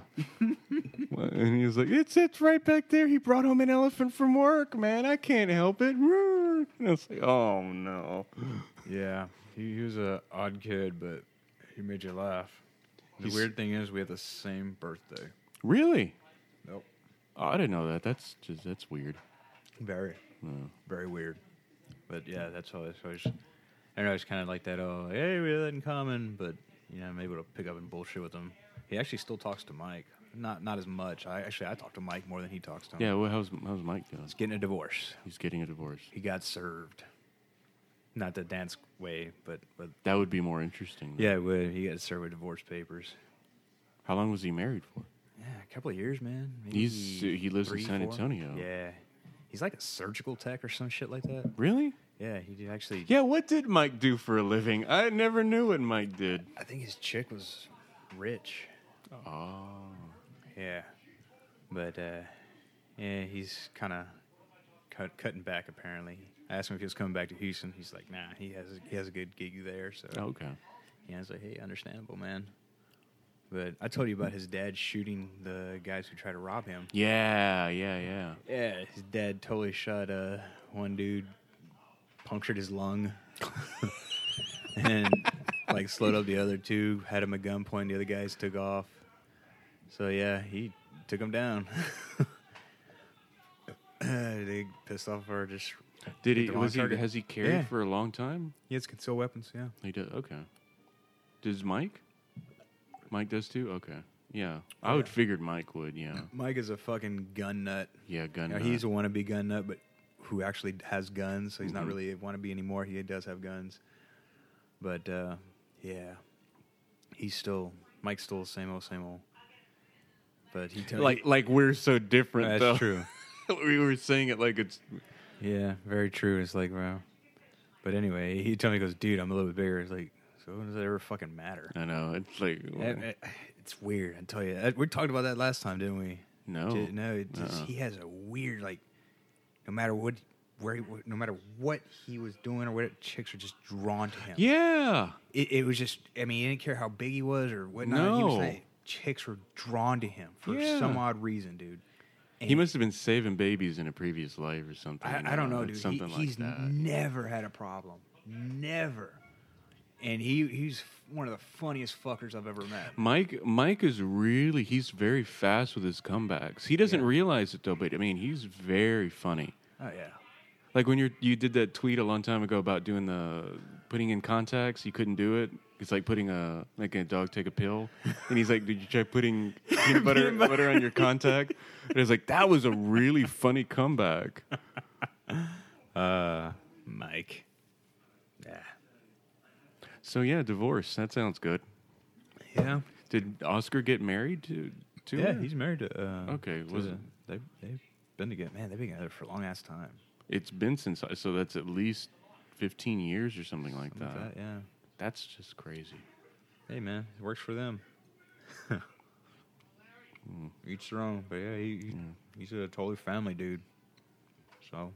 And he was like, it's right back there. He brought home an elephant from work, man. I can't help it. And I was like, oh, no. Yeah, he was an odd kid, but he made you laugh. The weird thing is we have the same birthday. Really? Nope. Oh, I didn't know that. That's weird. Very. Very weird. But yeah, that's always I know it's kind of like that. Oh, hey, we have that in common, but maybe we'll pick up and bullshit with him. He actually still talks to Mike, not as much. I talk to Mike more than he talks to him. Yeah. Well, how's Mike doing? He's getting a divorce. He's getting a divorce. He got served. Not the dance way, but that would be more interesting. Yeah, it would. He got served with divorce papers. How long was he married for? Yeah, a couple of years, man. Maybe he lives in San Antonio. Yeah, he's like a surgical tech or some shit like that. Really? Yeah, he did actually. Yeah, what did Mike do for a living? I never knew what Mike did. I think his chick was rich. Oh. Yeah, but yeah, he's kind of cutting back apparently. I asked him if he was coming back to Houston. He's like, nah, he has a good gig there. So okay. Yeah, I was like, hey, understandable, man. But I told you about his dad shooting the guys who tried to rob him. Yeah. Yeah, his dad totally shot one dude, punctured his lung, and like slowed up the other two, had him a gun point, the other guys took off. So yeah, he took him down. They pissed off or just... Did he? Has he carried for a long time? He has concealed weapons. Yeah, he does. Okay. Does Mike? Mike does too. Okay. Yeah, I would figured Mike would. Yeah. Mike is a fucking gun nut. Yeah, gun nut. He's a wannabe gun nut, but who actually has guns. So he's not really a wannabe anymore. He does have guns. But yeah, Mike's still the same old. but he told like we're so different. that's though. true. We were saying it like it's. Yeah, very true. It's like, well, but anyway, he told me, he goes, dude, I'm a little bit bigger. It's like, so when does that ever fucking matter? I know it's like. It's weird. I tell you, we talked about that last time, didn't we? No. No. It just, he has a weird, like, no matter what, no matter what he was doing or what, chicks were just drawn to him. Yeah. It was just, I mean, he didn't care how big he was or whatnot. He was like, chicks were drawn to him for some odd reason, dude. And He must have been saving babies in a previous life or something. I don't know, dude. Something He's like that. never had a problem. Never. And he's one of the funniest fuckers I've ever met. Mike is really, he's very fast with his comebacks. He doesn't realize it though, but I mean, he's very funny. Oh, yeah. Like when you did that tweet a long time ago about doing putting in contacts, you couldn't do it. It's like making a dog take a pill. And he's like, did you try putting peanut butter on your contact? And it's like, that was a really funny comeback. Mike. Yeah. So yeah, divorce. That sounds good. Yeah. Did Oscar get married to Yeah, her? he's married to. Okay, they've been together. Man, they've been together for a long ass time. It's been since, so that's at least 15 years or something like Something that. like that, yeah. That's just crazy. Hey, man, it works for them. Each their own. But yeah, he's a totally family dude. So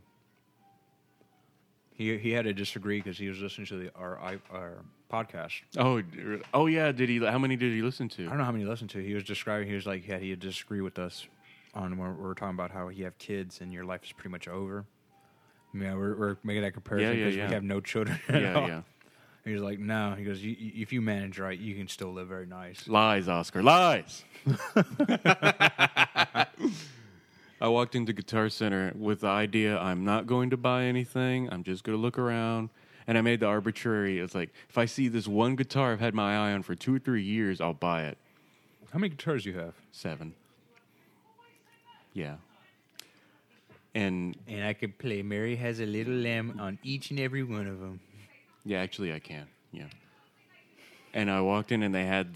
he had to disagree because he was listening to our podcast. Oh yeah. Did he? How many did he listen to? I don't know how many he listened to. He was describing. He was like, yeah, he had disagree with us on when we were talking about how you have kids and your life is pretty much over. Yeah, we're making that comparison because we have no children. Yeah. He was like, no. He goes, if you manage right, you can still live very nice. Lies, Oscar. Lies. I walked into Guitar Center with the idea I'm not going to buy anything. I'm just going to look around. And I made the arbitrary. It's like, if I see this one guitar I've had my eye on for 2 or 3 years, I'll buy it. How many guitars do you have? 7. Yeah. And I could play Mary Has a Little Lamb on each and every one of them. yeah, actually I can. Yeah. And I walked in and they had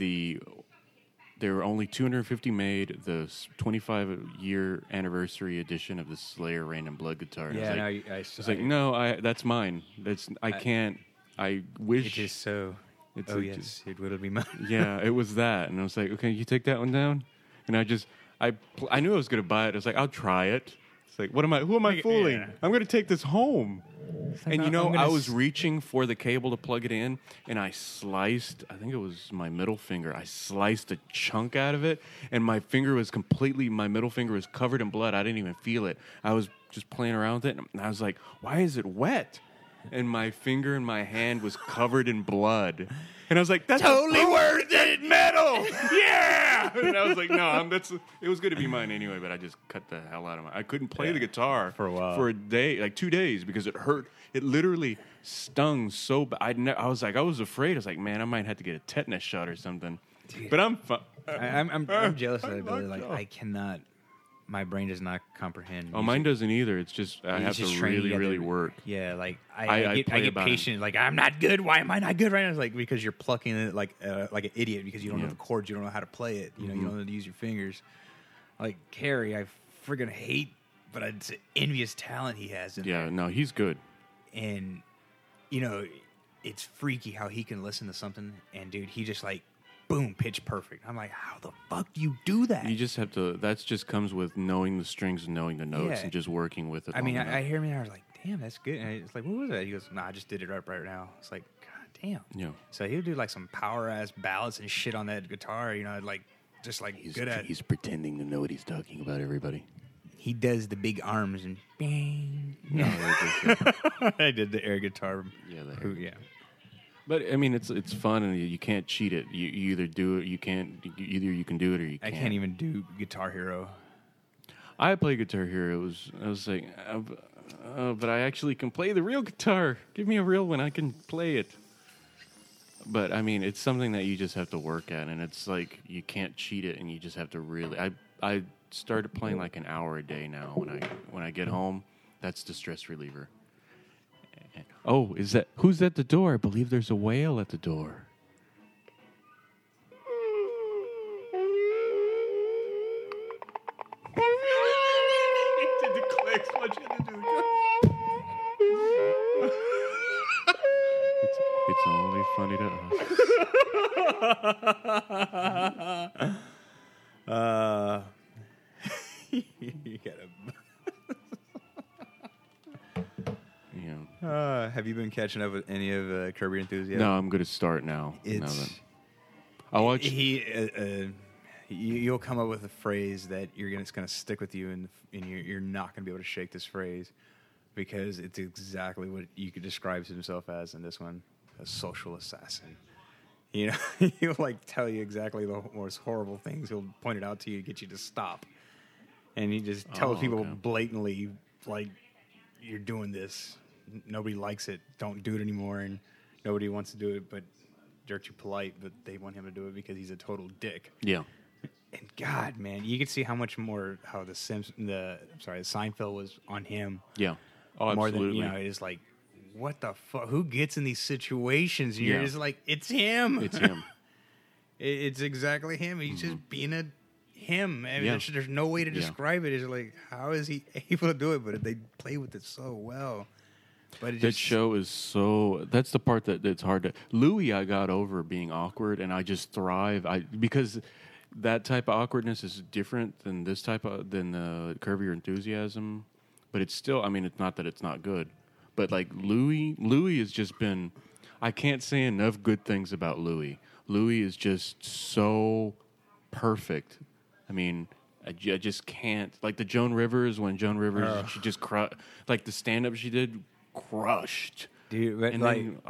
there were only 250 made, the 25-year anniversary edition of the Slayer Rain and Blood guitar. And Yeah, I was like, no, that's mine. I can't. I wish. It is so. It's Oh, like yes, just- it will be mine. yeah, it was that, and I was like, okay, you take that one down. And I knew I was gonna buy it. I was like, I'll try it. It's like, who am I fooling? Yeah. I'm gonna take this home. And you know, I'm gonna I was reaching for the cable to plug it in, and I sliced, I think it was my middle finger. I sliced a chunk out of it, and my middle finger was covered in blood. I didn't even feel it. I was just playing around with it, and I was like, why is it wet? And my finger and my hand was covered in blood. And I was like, that's totally worth it, metal! Yeah! And I was like, no, it was going to be mine anyway, but I just cut the hell out of I couldn't play the guitar for a while. For a day, like 2 days, because it hurt. It literally stung so bad. I was afraid. I was like, man, I might have to get a tetanus shot or something. Dude. But I'm fine. I'm jealous of that ability. Like, I cannot. My brain does not comprehend. Oh, mine doesn't either. It's just I have to really, really work. Yeah, like I I play get about patient. Like, I'm not good. Why am I not good right now? It's like because you're plucking it like an idiot because you don't know the chords. You don't know how to play it. You know, you don't know how to use your fingers. Like Carrie, I friggin' hate, but it's envious talent he has. No, he's good. And you know, it's freaky how he can listen to something and dude, he just like. Boom, pitch perfect. I'm like, how the fuck do you do that? You just have to. That just comes with knowing the strings and knowing the notes Yeah. and just working with it. I mean, long enough. I hear him and I was like, damn, that's good. And it's like, what was that? He goes, nah, I just did it right now. It's like, god damn. Yeah. So he'll do like some power ass ballads and shit on that guitar. You know, like just like good at. He's pretending to know what he's talking about. Everybody. He does the big arms and bang. No, I did the air guitar. yeah, Yeah. But I mean, it's fun and you can't cheat it. You either do it, you can't. Either you can do it or you I can't. can't even do Guitar Hero. I play Guitar Hero. I was like, but I actually can play the real guitar. Give me a real one. I can play it. But I mean, it's something that you just have to work at, and it's like you can't cheat it, and you just have to really. I started playing like an hour a day now. When I get home, that's the stress reliever. Oh, who's at the door? I believe there's a whale at the door. It's only funny to us. You gotta. Yeah. Have you been catching up with any of Curb Your Enthusiasm? No, I'm going to start now. I watch. You'll come up with a phrase that it's going to stick with you, and you're not going to be able to shake this phrase because it's exactly what you could describe himself as in this one: a social assassin. You know, he'll like tell you exactly the most horrible things. He'll point it out to you, get you to stop, and he just tells people blatantly, like, "You're doing this. Nobody likes it. Don't do it anymore." And nobody wants to do it, but they're too polite. But they want him to do it because he's a total dick. Yeah. And God, man, you could see how much more how Seinfeld was on him. Yeah. Oh, more absolutely. than it's like, what the fuck? Who gets in these situations? And Yeah. you're just like, it's him. It's him. It's exactly him. He's just being him. I mean, Yeah. there's no way to describe it. It's like, how is he able to do it? But they play with it so well. But it That show is so. That's the part that's hard to. Louis, I got over being awkward, and I just thrive. Because that type of awkwardness is different than this type of Curb Your Enthusiasm. But it's still. I mean, it's not that it's not good, but like Louis has just been. I can't say enough good things about Louis. Louis is just so perfect. I mean, I just can't. Like the Joan Rivers, when Joan Rivers, she just like the stand-up she did, crushed. Dude, but And like, then,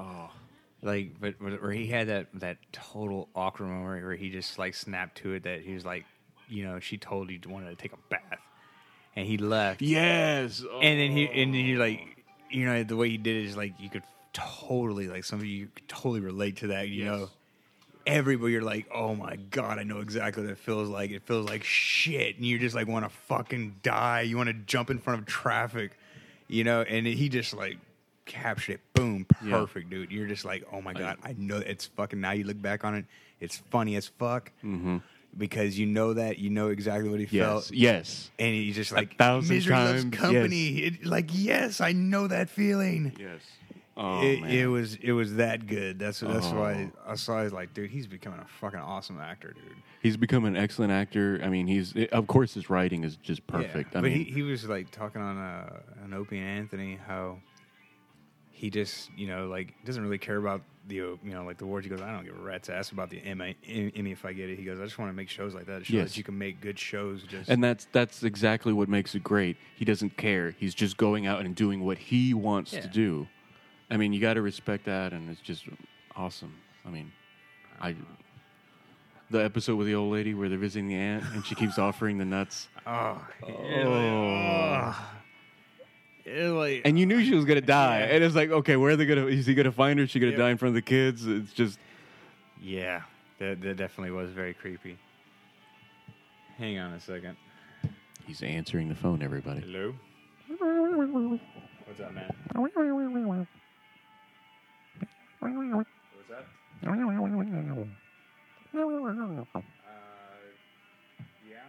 but where he had that total awkward moment where he just like snapped to it that he was like, she told you wanted to take a bath, and he left. yes. And then he like, the way he did it is like you could totally like some of you could totally relate to that. You know, everybody you're like, oh my God, I know exactly what it feels like. It feels like shit, and you just like want to fucking die. You want to jump in front of traffic, And he just like captured it, boom, perfect, dude. You're just like, oh my God, I know it's fucking. Now you look back on it, it's funny as fuck. Mm-hmm. Because you know exactly what he felt. Yes. And he's just like, 1,000 Misery Loves times, Company. yes. Yes, I know that feeling. Yes. Oh, It man. was that good. That's why I saw. I was like, dude, he's becoming a fucking awesome actor, dude. He's become an excellent actor. I mean, of course his writing is just perfect. Yeah. I But mean, he was like talking on Opie and Anthony how he just like doesn't really care about the like the awards. He goes, I don't give a rat's ass about the Emmy if I get it. He goes, I just want to make shows like that. Show that you can make good shows. And that's exactly what makes it great. He doesn't care. He's just going out and doing what he wants to do. I mean, you got to respect that, and it's just awesome. I mean, the episode with the old lady where they're visiting the aunt, and she keeps offering the nuts. And you knew she was gonna die, and it's like, okay, where are they gonna? Is he gonna find her? Is she gonna die in front of the kids? It's just, that definitely was very creepy. Hang on a second. He's answering the phone. Everybody. Hello. What's up, man? What's up? Yeah.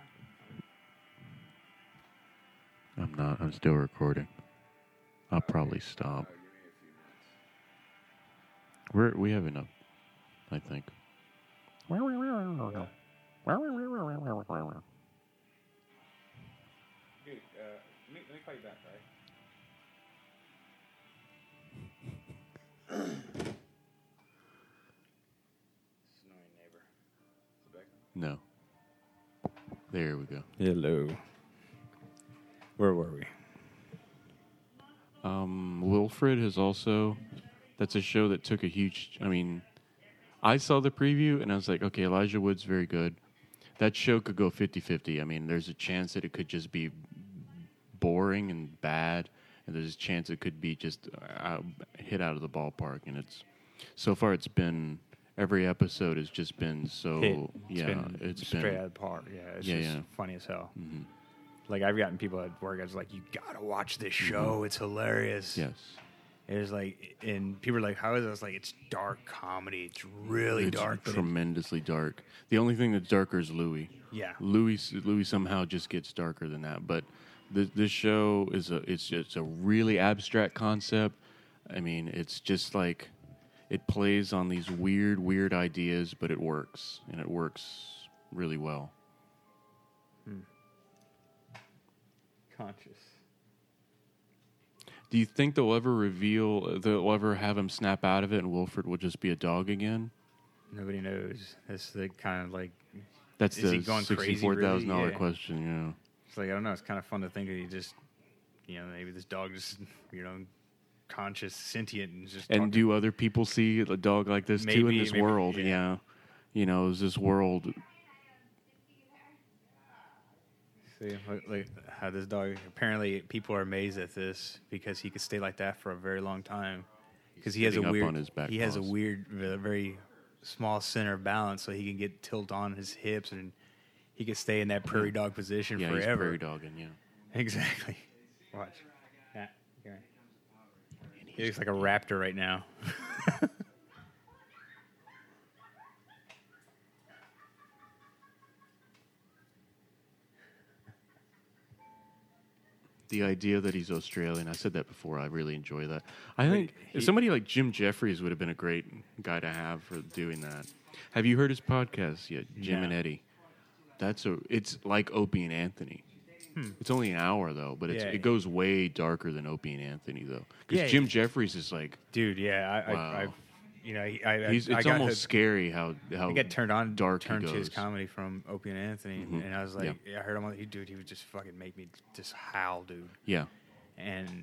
I'm not. I'm still recording. I'll probably stop. Give me a few minutes. We have enough, I think. Dude, let me call you back, right? Snoring neighbor. Is it back? No. There we go. Hello. Where were we? Wilfred has also. That's a show that took a huge. I mean, I saw the preview and I was like, okay, Elijah Wood's very good. That show could go 50-50. I mean, there's a chance that it could just be boring and bad, and there's a chance it could be just hit out of the ballpark. And so far it's been every episode has just been so It's straight out of the park. Yeah, it's just funny as hell. Mm-hmm. Like I've gotten people at work. I was like, you gotta watch this show. It's hilarious. Yes. It was like, and people were like, how is it? I was like, it's dark comedy. It's really dark. It's tremendously dark. The only thing that's darker is Louis. Yeah. Louis somehow just gets darker than that. But this show it's a really abstract concept. I mean, it's just like it plays on these weird ideas, but it works, and it works really well. Conscious. Do you think they'll ever have him snap out of it and Wilford will just be a dog again? Nobody knows. That's the kind of like. That's Is he the going crazy, $64,000 really? Yeah. question, yeah. It's like, I don't know. It's kind of fun to think that he just, maybe this dog just, conscious, sentient, and just. And talking. do other people see a dog like this too in this Maybe, world? yeah. Yeah. Is this world... See, like how this dog. Apparently, people are amazed at this because he could stay like that for a very long time. Because he has a sitting up weird. on his back He has a paws. weird, very small center of balance, so he can get tilt on his hips, and he can stay in that prairie dog position Yeah, forever. he's prairie dogging, yeah. Exactly. Watch. Yeah. He looks like a raptor right now. The idea that he's Australian, I said that before, I really enjoy that. I think he- if somebody like Jim Jeffries would have been a great guy to have for doing that. Have you heard his podcast yet, Jim No. and Eddie? It's like Opie and Anthony. It's only an hour though, but Yeah. it goes way darker than Opie and Anthony though. Because Yeah. Jim Jeffries is like, Dude, yeah. Wow. It's it's almost scary how I got turned dark he to his goes. comedy from Opie and Anthony, Mhm. and I was like, Yeah. I heard him on the dude. He would just fucking make me just howl, dude. Yeah. And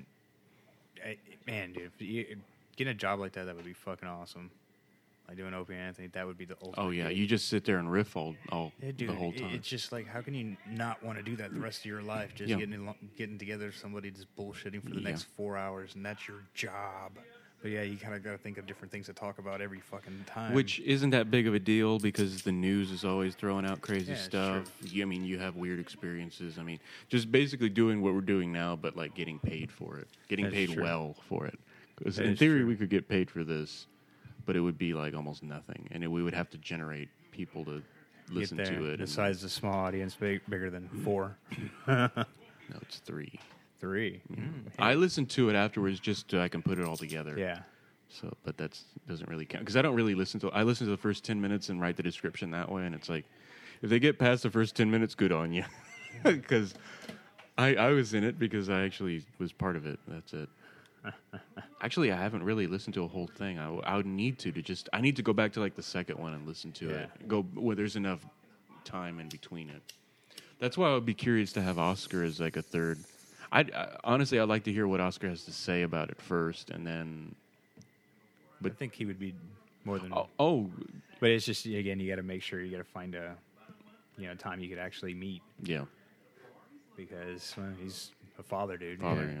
man, dude, getting a job like that would be fucking awesome. Like doing Opie and Anthony, that would be the ultimate. Oh yeah, gig. you just sit there and riff all Yeah, dude, the whole time. It's just like, how can you not want to do that the rest of your life? Just Yeah. getting together with somebody just bullshitting for the Yeah. next 4 hours, and that's your job. But yeah, you kind of got to think of different things to talk about every fucking time. Which isn't that big of a deal because the news is always throwing out crazy Yeah, it's stuff. You have weird experiences. I mean, just basically doing what we're doing now, but like getting paid for it, getting That's paid true. well for it. Because That in is theory, true. we could get paid for this, but it would be like almost nothing, and we would have to generate people to listen get there. to it. Besides the small audience, bigger than 4, No, it's 3. 3. I listen to it afterwards just so I can put it all together. Yeah. So, but that doesn't really count because I don't really listen to. I listen to the first 10 minutes and write the description that way, and it's like, if they get past the first 10 minutes, good on you, because I was in it because I actually was part of it. That's it. Actually, I haven't really listened to a whole thing. I would need to just. I need to go back to like the second one and listen to it. Go where there's enough time in between it. That's why I would be curious to have Oscar as like a third. Honestly, I'd like to hear what Oscar has to say about it first, and then. But I think he would be more than. Oh, But it's just, again, you got to make sure you got to find a, time you could actually meet, yeah, because he's a father, dude. father, Yeah. yeah.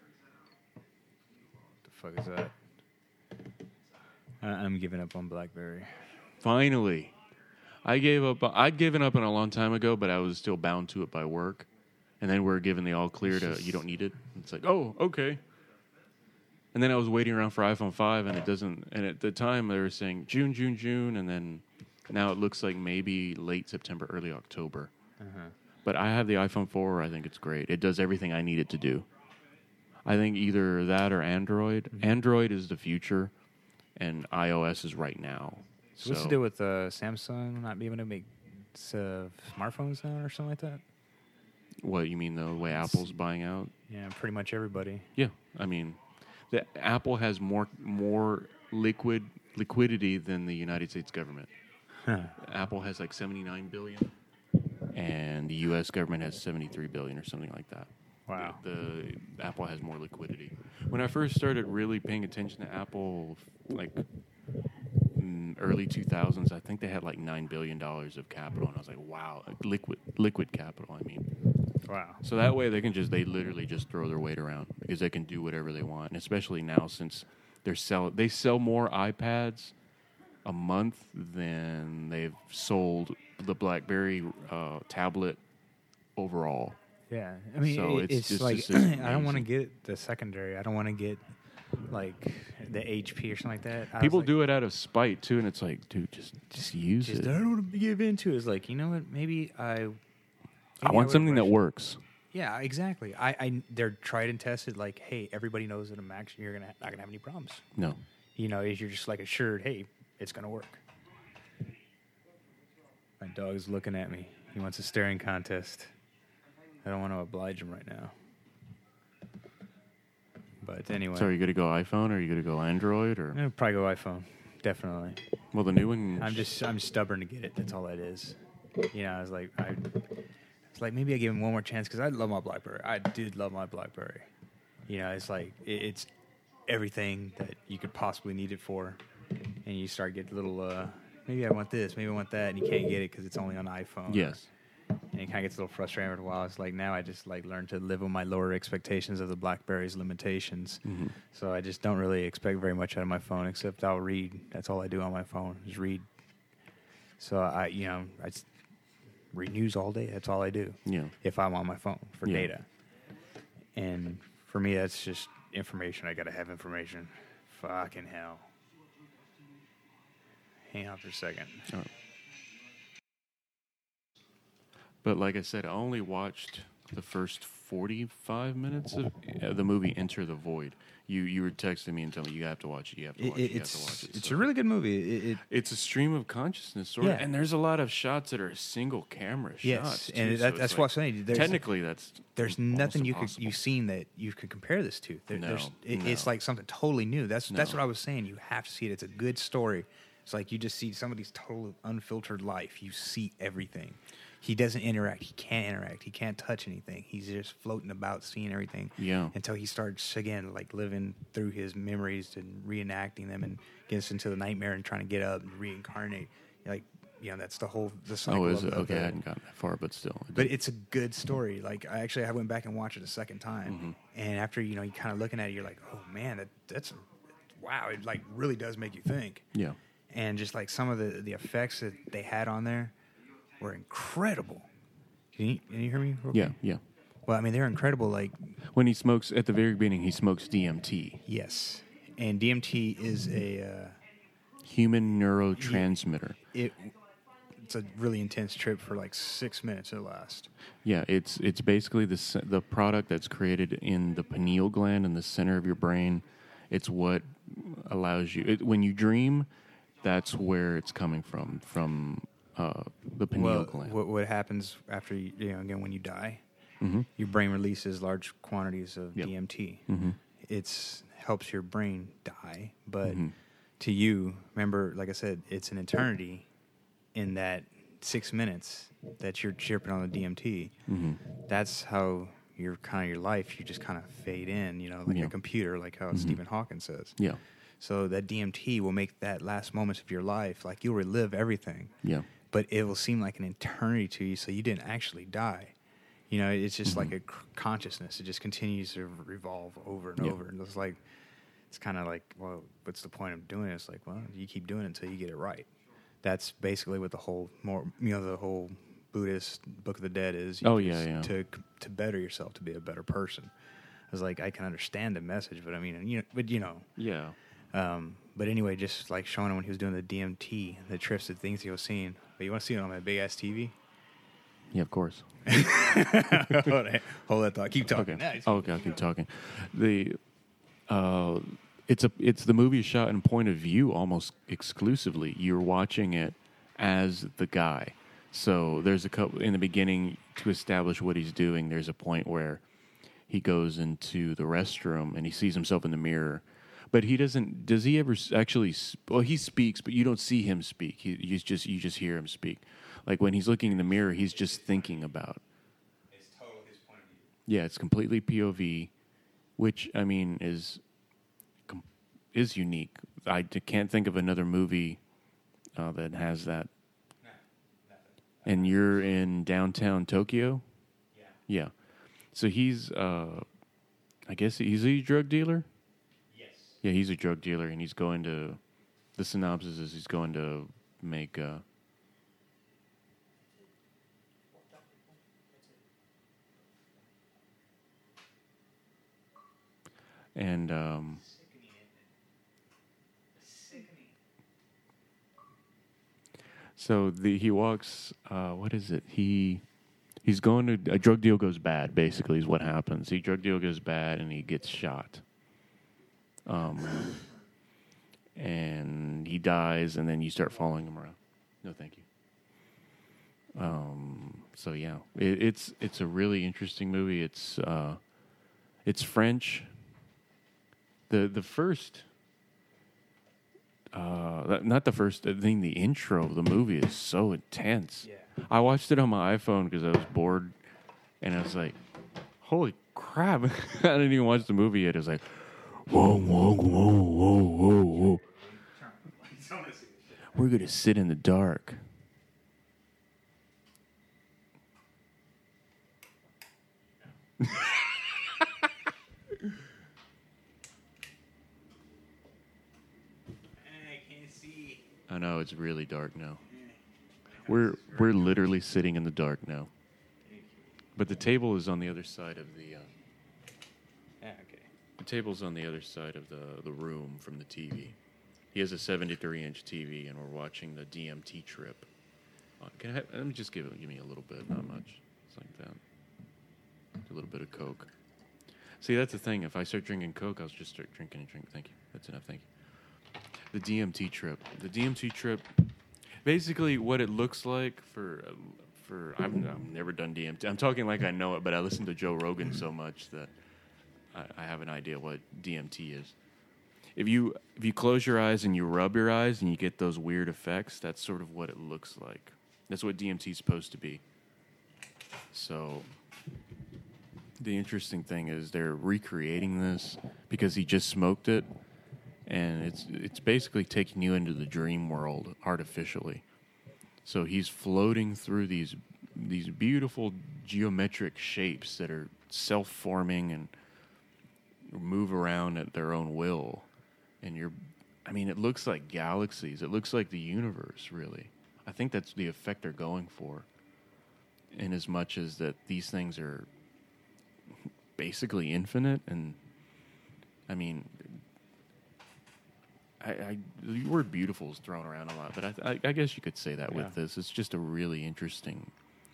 The fuck is that? I'm giving up on BlackBerry. Finally, I gave up. I'd given up on it a long time ago, but I was still bound to it by work. And then we're given the all clear to you don't need it. It's like, oh, okay. And then I was waiting around for iPhone 5, and it doesn't. And at the time, they were saying June, and then now it looks like maybe late September, early October. But I have the iPhone 4. I think it's great. It does everything I need it to do. I think either that or Android. Android is the future, and iOS is right now. So what's to do with Samsung not being able to make smartphones now or something like that? What you mean, the way Apple's buying out? Yeah, pretty much everybody. Yeah, I mean, the Apple has more liquidity than the United States government. Apple has like 79 billion, and the U.S. government has 73 billion or something like that. Wow. The Apple has more liquidity. When I first started really paying attention to Apple, like early 2000s, I think they had like $9 billion of capital, and I was like, wow, liquid capital. I mean. Wow. So that way they literally just throw their weight around because they can do whatever they want, and especially now since they sell more iPads a month than they've sold the BlackBerry tablet overall. Yeah, I mean, So it's just like amazing. I don't want to get the secondary. I don't want to get like the HP or something like that. I was People like, do it out of spite too, and it's like, dude, just use Just, it. I don't want to give into it. It's like, you know what? Maybe I maybe want would something that rush- works. Yeah, exactly. They're tried and tested. Like, hey, everybody knows that a Mac, you're not gonna have any problems. No, you know, you're just like assured, hey, it's going to work. My dog is looking at me. He wants a staring contest. I don't want to oblige him right now. But anyway. So are you going to go iPhone or are you going to go Android? Or I'll probably go iPhone. Definitely. well, the new one. I'm stubborn to get it. That's all that is. You know, I was like, maybe I give him one more chance because I love my BlackBerry. I did love my BlackBerry. You know, it's like it's everything that you could possibly need it for, and you start getting little. Maybe I want this, maybe I want that, and you can't get it because it's only on iPhone. Yes. And it kind of gets a little frustrating after a while. It's like now I just like learn to live with my lower expectations of the BlackBerry's limitations. Mm-hmm. So I just don't really expect very much out of my phone, except I'll read. That's all I do on my phone is read. So I just read news all day. That's all I do. Yeah. If I'm on my phone for Yeah. data. And for me, that's just information. I got to have information. Fucking hell. Hang on for a second. All right. But like I said, I only watched the first 45 minutes of the movie Enter the Void. You were texting me and telling me you have to watch it. You have to watch it. You have to watch it. It's a really good movie. It's a stream of consciousness, sort of, and there's a lot of shots that are single camera shots. Yes, and that's what I'm saying. Technically, there's nothing impossible. you've seen that you could compare this to. No. It's like something totally new. That's what I was saying. You have to see it. It's a good story. It's like you just see somebody's total unfiltered life. You see everything. He doesn't interact. He can't interact. He can't touch anything. He's just floating about, seeing everything. Yeah. Until he starts again, like living through his memories and reenacting them, and gets into the nightmare and trying to get up and reincarnate. Like, that's the cycle. Oh, is it? of Okay, I hadn't gotten that far, but still. But it's a good story. Like I went back and watched it a second time, and after you kind of looking at it, you're like, oh man, that's wow. It like really does make you think. Yeah. And just like some of the effects that they had on there were incredible. Can you hear me? Yeah, yeah. Well, I mean, they're incredible. Like when he smokes at the very beginning, he smokes DMT. Yes, and DMT is a human neurotransmitter. It's a really intense trip for like 6 minutes at last. Yeah, it's basically the product that's created in the pineal gland in the center of your brain. It's what allows you when you dream. That's where it's coming from the pineal gland. What happens after again when you die? Mm-hmm. Your brain releases large quantities of DMT. Mm-hmm. It helps your brain die, but to you, remember, like I said, it's an eternity in that 6 minutes that you're chirping on the DMT. Mm-hmm. That's how your life, you just kind of fade in, like a computer, like how Stephen Hawking says. Yeah. So that DMT will make that last moments of your life, like you'll relive everything. Yeah. But it will seem like an eternity to you, so you didn't actually die. It's just like a consciousness. It just continues to revolve over and over. And it's kind of like, well, what's the point of doing it? It's like, well, you keep doing it until you get it right. That's basically what the whole the whole Buddhist Book of the Dead is. To better yourself, to be a better person. I was like, I can understand the message, but I mean, Yeah. But anyway, just like showing him when he was doing the DMT, the trips, the things he was seeing. But you want to see it on my big ass TV? Yeah, of course. Hold that thought. Keep talking. Okay. Okay, I'll keep talking. It's the movie shot in point of view almost exclusively. You're watching it as the guy. So there's a couple in the beginning to establish what he's doing. There's a point where he goes into the restroom and he sees himself in the mirror. But he doesn't. Does he ever actually? Well, he speaks, but you don't see him speak. You just hear him speak. Like when he's looking in the mirror, he's just thinking about. It's totally his point of view. Yeah, it's completely POV, which I mean is unique. I can't think of another movie that has that. And you're in downtown Tokyo. Yeah. Yeah. So he's, I guess he's a drug dealer. Yeah, he's a drug dealer, and he's going to. The synopsis is he's going to make. So he walks. What is it? He's going to a drug deal goes bad. Basically, is what happens. The drug deal goes bad, and he gets shot. he dies, and then you start following him around. No, thank you. So yeah, it's a really interesting movie. It's French. The first, not the first. I think the intro of the movie is so intense. Yeah. I watched it on my iPhone because I was bored, and I was like, "Holy crap!" I didn't even watch the movie yet. It was like, "Whoa, whoa, whoa, whoa, whoa, whoa." We're gonna sit in the dark. I know it's really dark now. We're literally sitting in the dark now. But the table is on the other side of the. Okay. The table's on the other side of the room from the TV. He has a 73-inch TV, and we're watching the DMT trip. Let me just give me a little bit, not much. It's like that. A little bit of Coke. See, that's the thing. If I start drinking Coke, I'll just start drinking and drink. Thank you. That's enough. Thank you. The DMT trip. The DMT trip. Basically, what it looks like for I've never done DMT. I'm talking like I know it, but I listen to Joe Rogan so much that I have an idea what DMT is. If you close your eyes and you rub your eyes and you get those weird effects, that's sort of what it looks like. That's what DMT is supposed to be. So the interesting thing is they're recreating this because he just smoked it, and it's basically taking you into the dream world artificially. So he's floating through these beautiful geometric shapes that are self-forming and move around at their own will. And it looks like galaxies. It looks like the universe, really. I think that's the effect they're going for. In as much as that these things are basically infinite, and I mean, the word beautiful is thrown around a lot, but I guess you could say that with this. It's just a really interesting.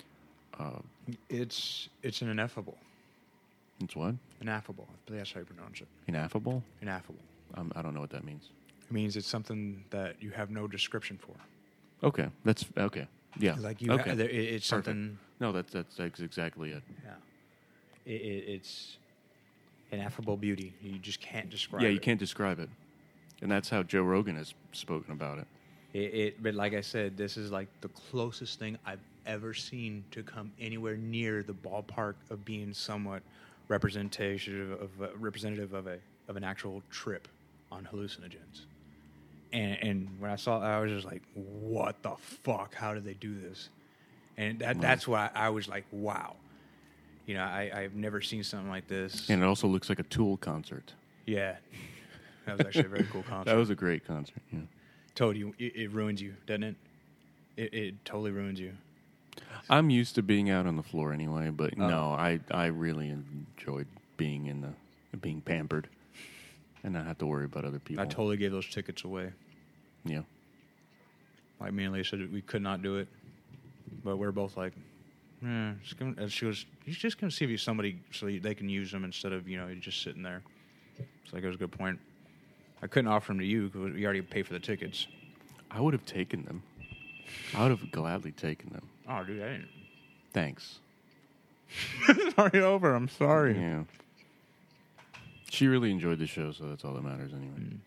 It's an ineffable. It's what? Ineffable. I believe that's how you pronounce it. Ineffable? Ineffable. I don't know what that means. It means it's something that you have no description for. Okay, that's okay. Yeah, Like you, okay. It's Perfect. something. No, that's exactly it. Yeah. It's ineffable beauty. You just can't describe it. Yeah, you can't describe it, and that's how Joe Rogan has spoken about it. But like I said, this is like the closest thing I've ever seen to come anywhere near the ballpark of being somewhat representative of an actual trip on hallucinogens. And when I saw it, I was just like, what the fuck? How did they do this? And that's why I was like, wow. You know, I've never seen something like this. And it also looks like a Tool concert. Yeah. That was actually a very cool concert. That was a great concert, yeah. Told you, it ruins you, doesn't it? It totally ruins you. I'm used to being out on the floor anyway, but no, I really enjoyed being being pampered and not have to worry about other people. I totally gave those tickets away. Yeah. Like me and Leah said, we could not do it, but we're both like, she goes, he's just going to see if he's somebody so they can use them instead of, just sitting there. It's like, it was a good point. I couldn't offer them to you because we already paid for the tickets. I would have taken them. I would have gladly taken them. Oh, dude, I didn't. Thanks. It's already over. I'm sorry. Yeah. She really enjoyed the show, so that's all that matters anyway. Mm.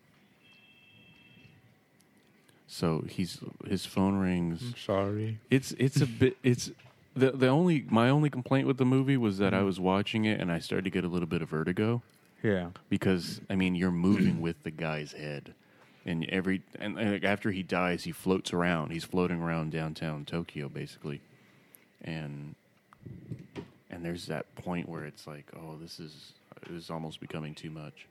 So his phone rings. I'm sorry. It's a bit. It's my only complaint with the movie was that I was watching it and I started to get a little bit of vertigo. Yeah. Because you're moving with the guy's head, and after he dies, he floats around. He's floating around downtown Tokyo, basically, and there's that point where it's like, oh, this is almost becoming too much.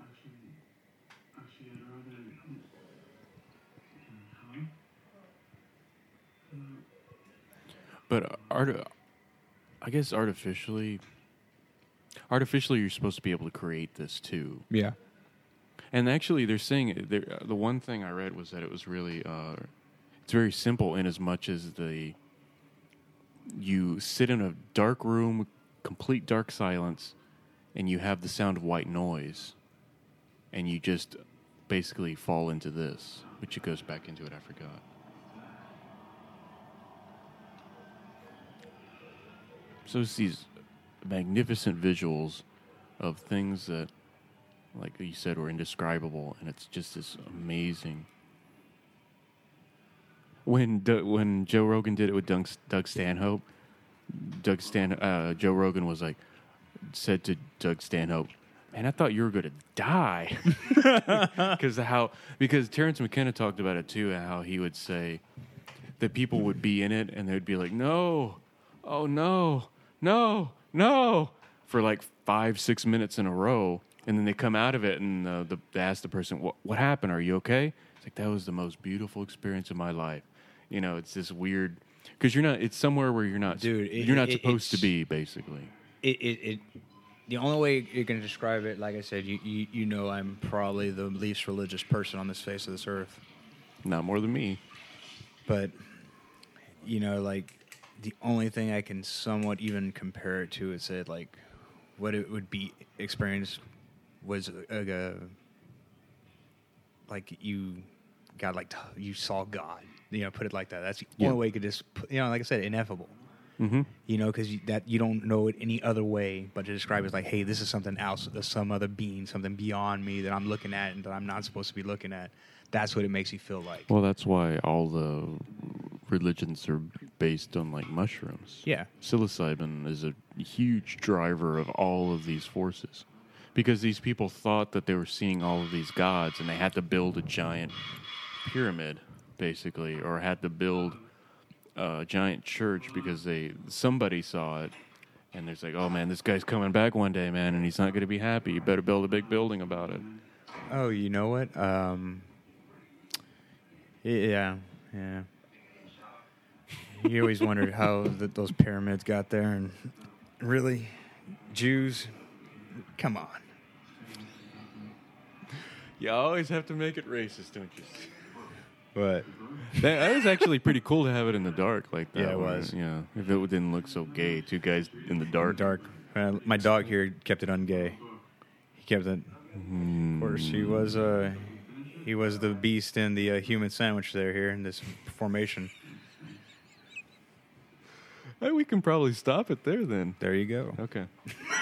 But I guess artificially, you're supposed to be able to create this too. Yeah. And actually, they're saying the one thing I read was that it was really it's very simple in as much as you sit in a dark room, complete dark silence, and you have the sound of white noise, and you just basically fall into this, which it goes back into it. I forgot. So it's these magnificent visuals of things that, like you said, were indescribable, and it's just this amazing. When Joe Rogan did it with Doug Stanhope, Joe Rogan was like, said to Doug Stanhope, "Man, I thought you were going to die," because Terrence McKenna talked about it too, and how he would say that people would be in it and they'd be like, "No, oh no, no, no," for like 5-6 minutes in a row, and then they come out of it and they ask the person, "What happened? Are you okay?" It's like, that was the most beautiful experience of my life. You know, it's this weird because you're not. It's somewhere where you're not. Dude, you're not supposed to be, basically. The only way you're going to describe it, like I said, you know, I'm probably the least religious person on this face of this earth. Not more than me. But, you know, like, the only thing I can somewhat even compare it to is that, like, what it would be experienced was like you got, like, you saw God. You know, put it like that. That's the only way you could just, you know, like I said, ineffable. Mm-hmm. You know, because you don't know it any other way but to describe it as like, hey, this is something else, some other being, something beyond me that I'm looking at and that I'm not supposed to be looking at. That's what it makes you feel like. Well, that's why all the religions are based on, like, mushrooms. Yeah. Psilocybin is a huge driver of all of these forces. Because these people thought that they were seeing all of these gods and they had to build a giant pyramid, basically, or had to build a giant church because somebody saw it, and there's like, oh man, this guy's coming back one day, man, and he's not going to be happy. You better build a big building about it. Oh, you know what? Yeah. You always wondered how those pyramids got there, and really, Jews, come on. You always have to make it racist, don't you? But that was actually pretty cool to have it in the dark like that. Yeah, it was. Yeah, if it didn't look so gay, two guys in the dark. My dog here kept it ungay. He kept it. Of course, he was the beast in the human sandwich there here in this formation. We can probably stop it there then. There you go. Okay.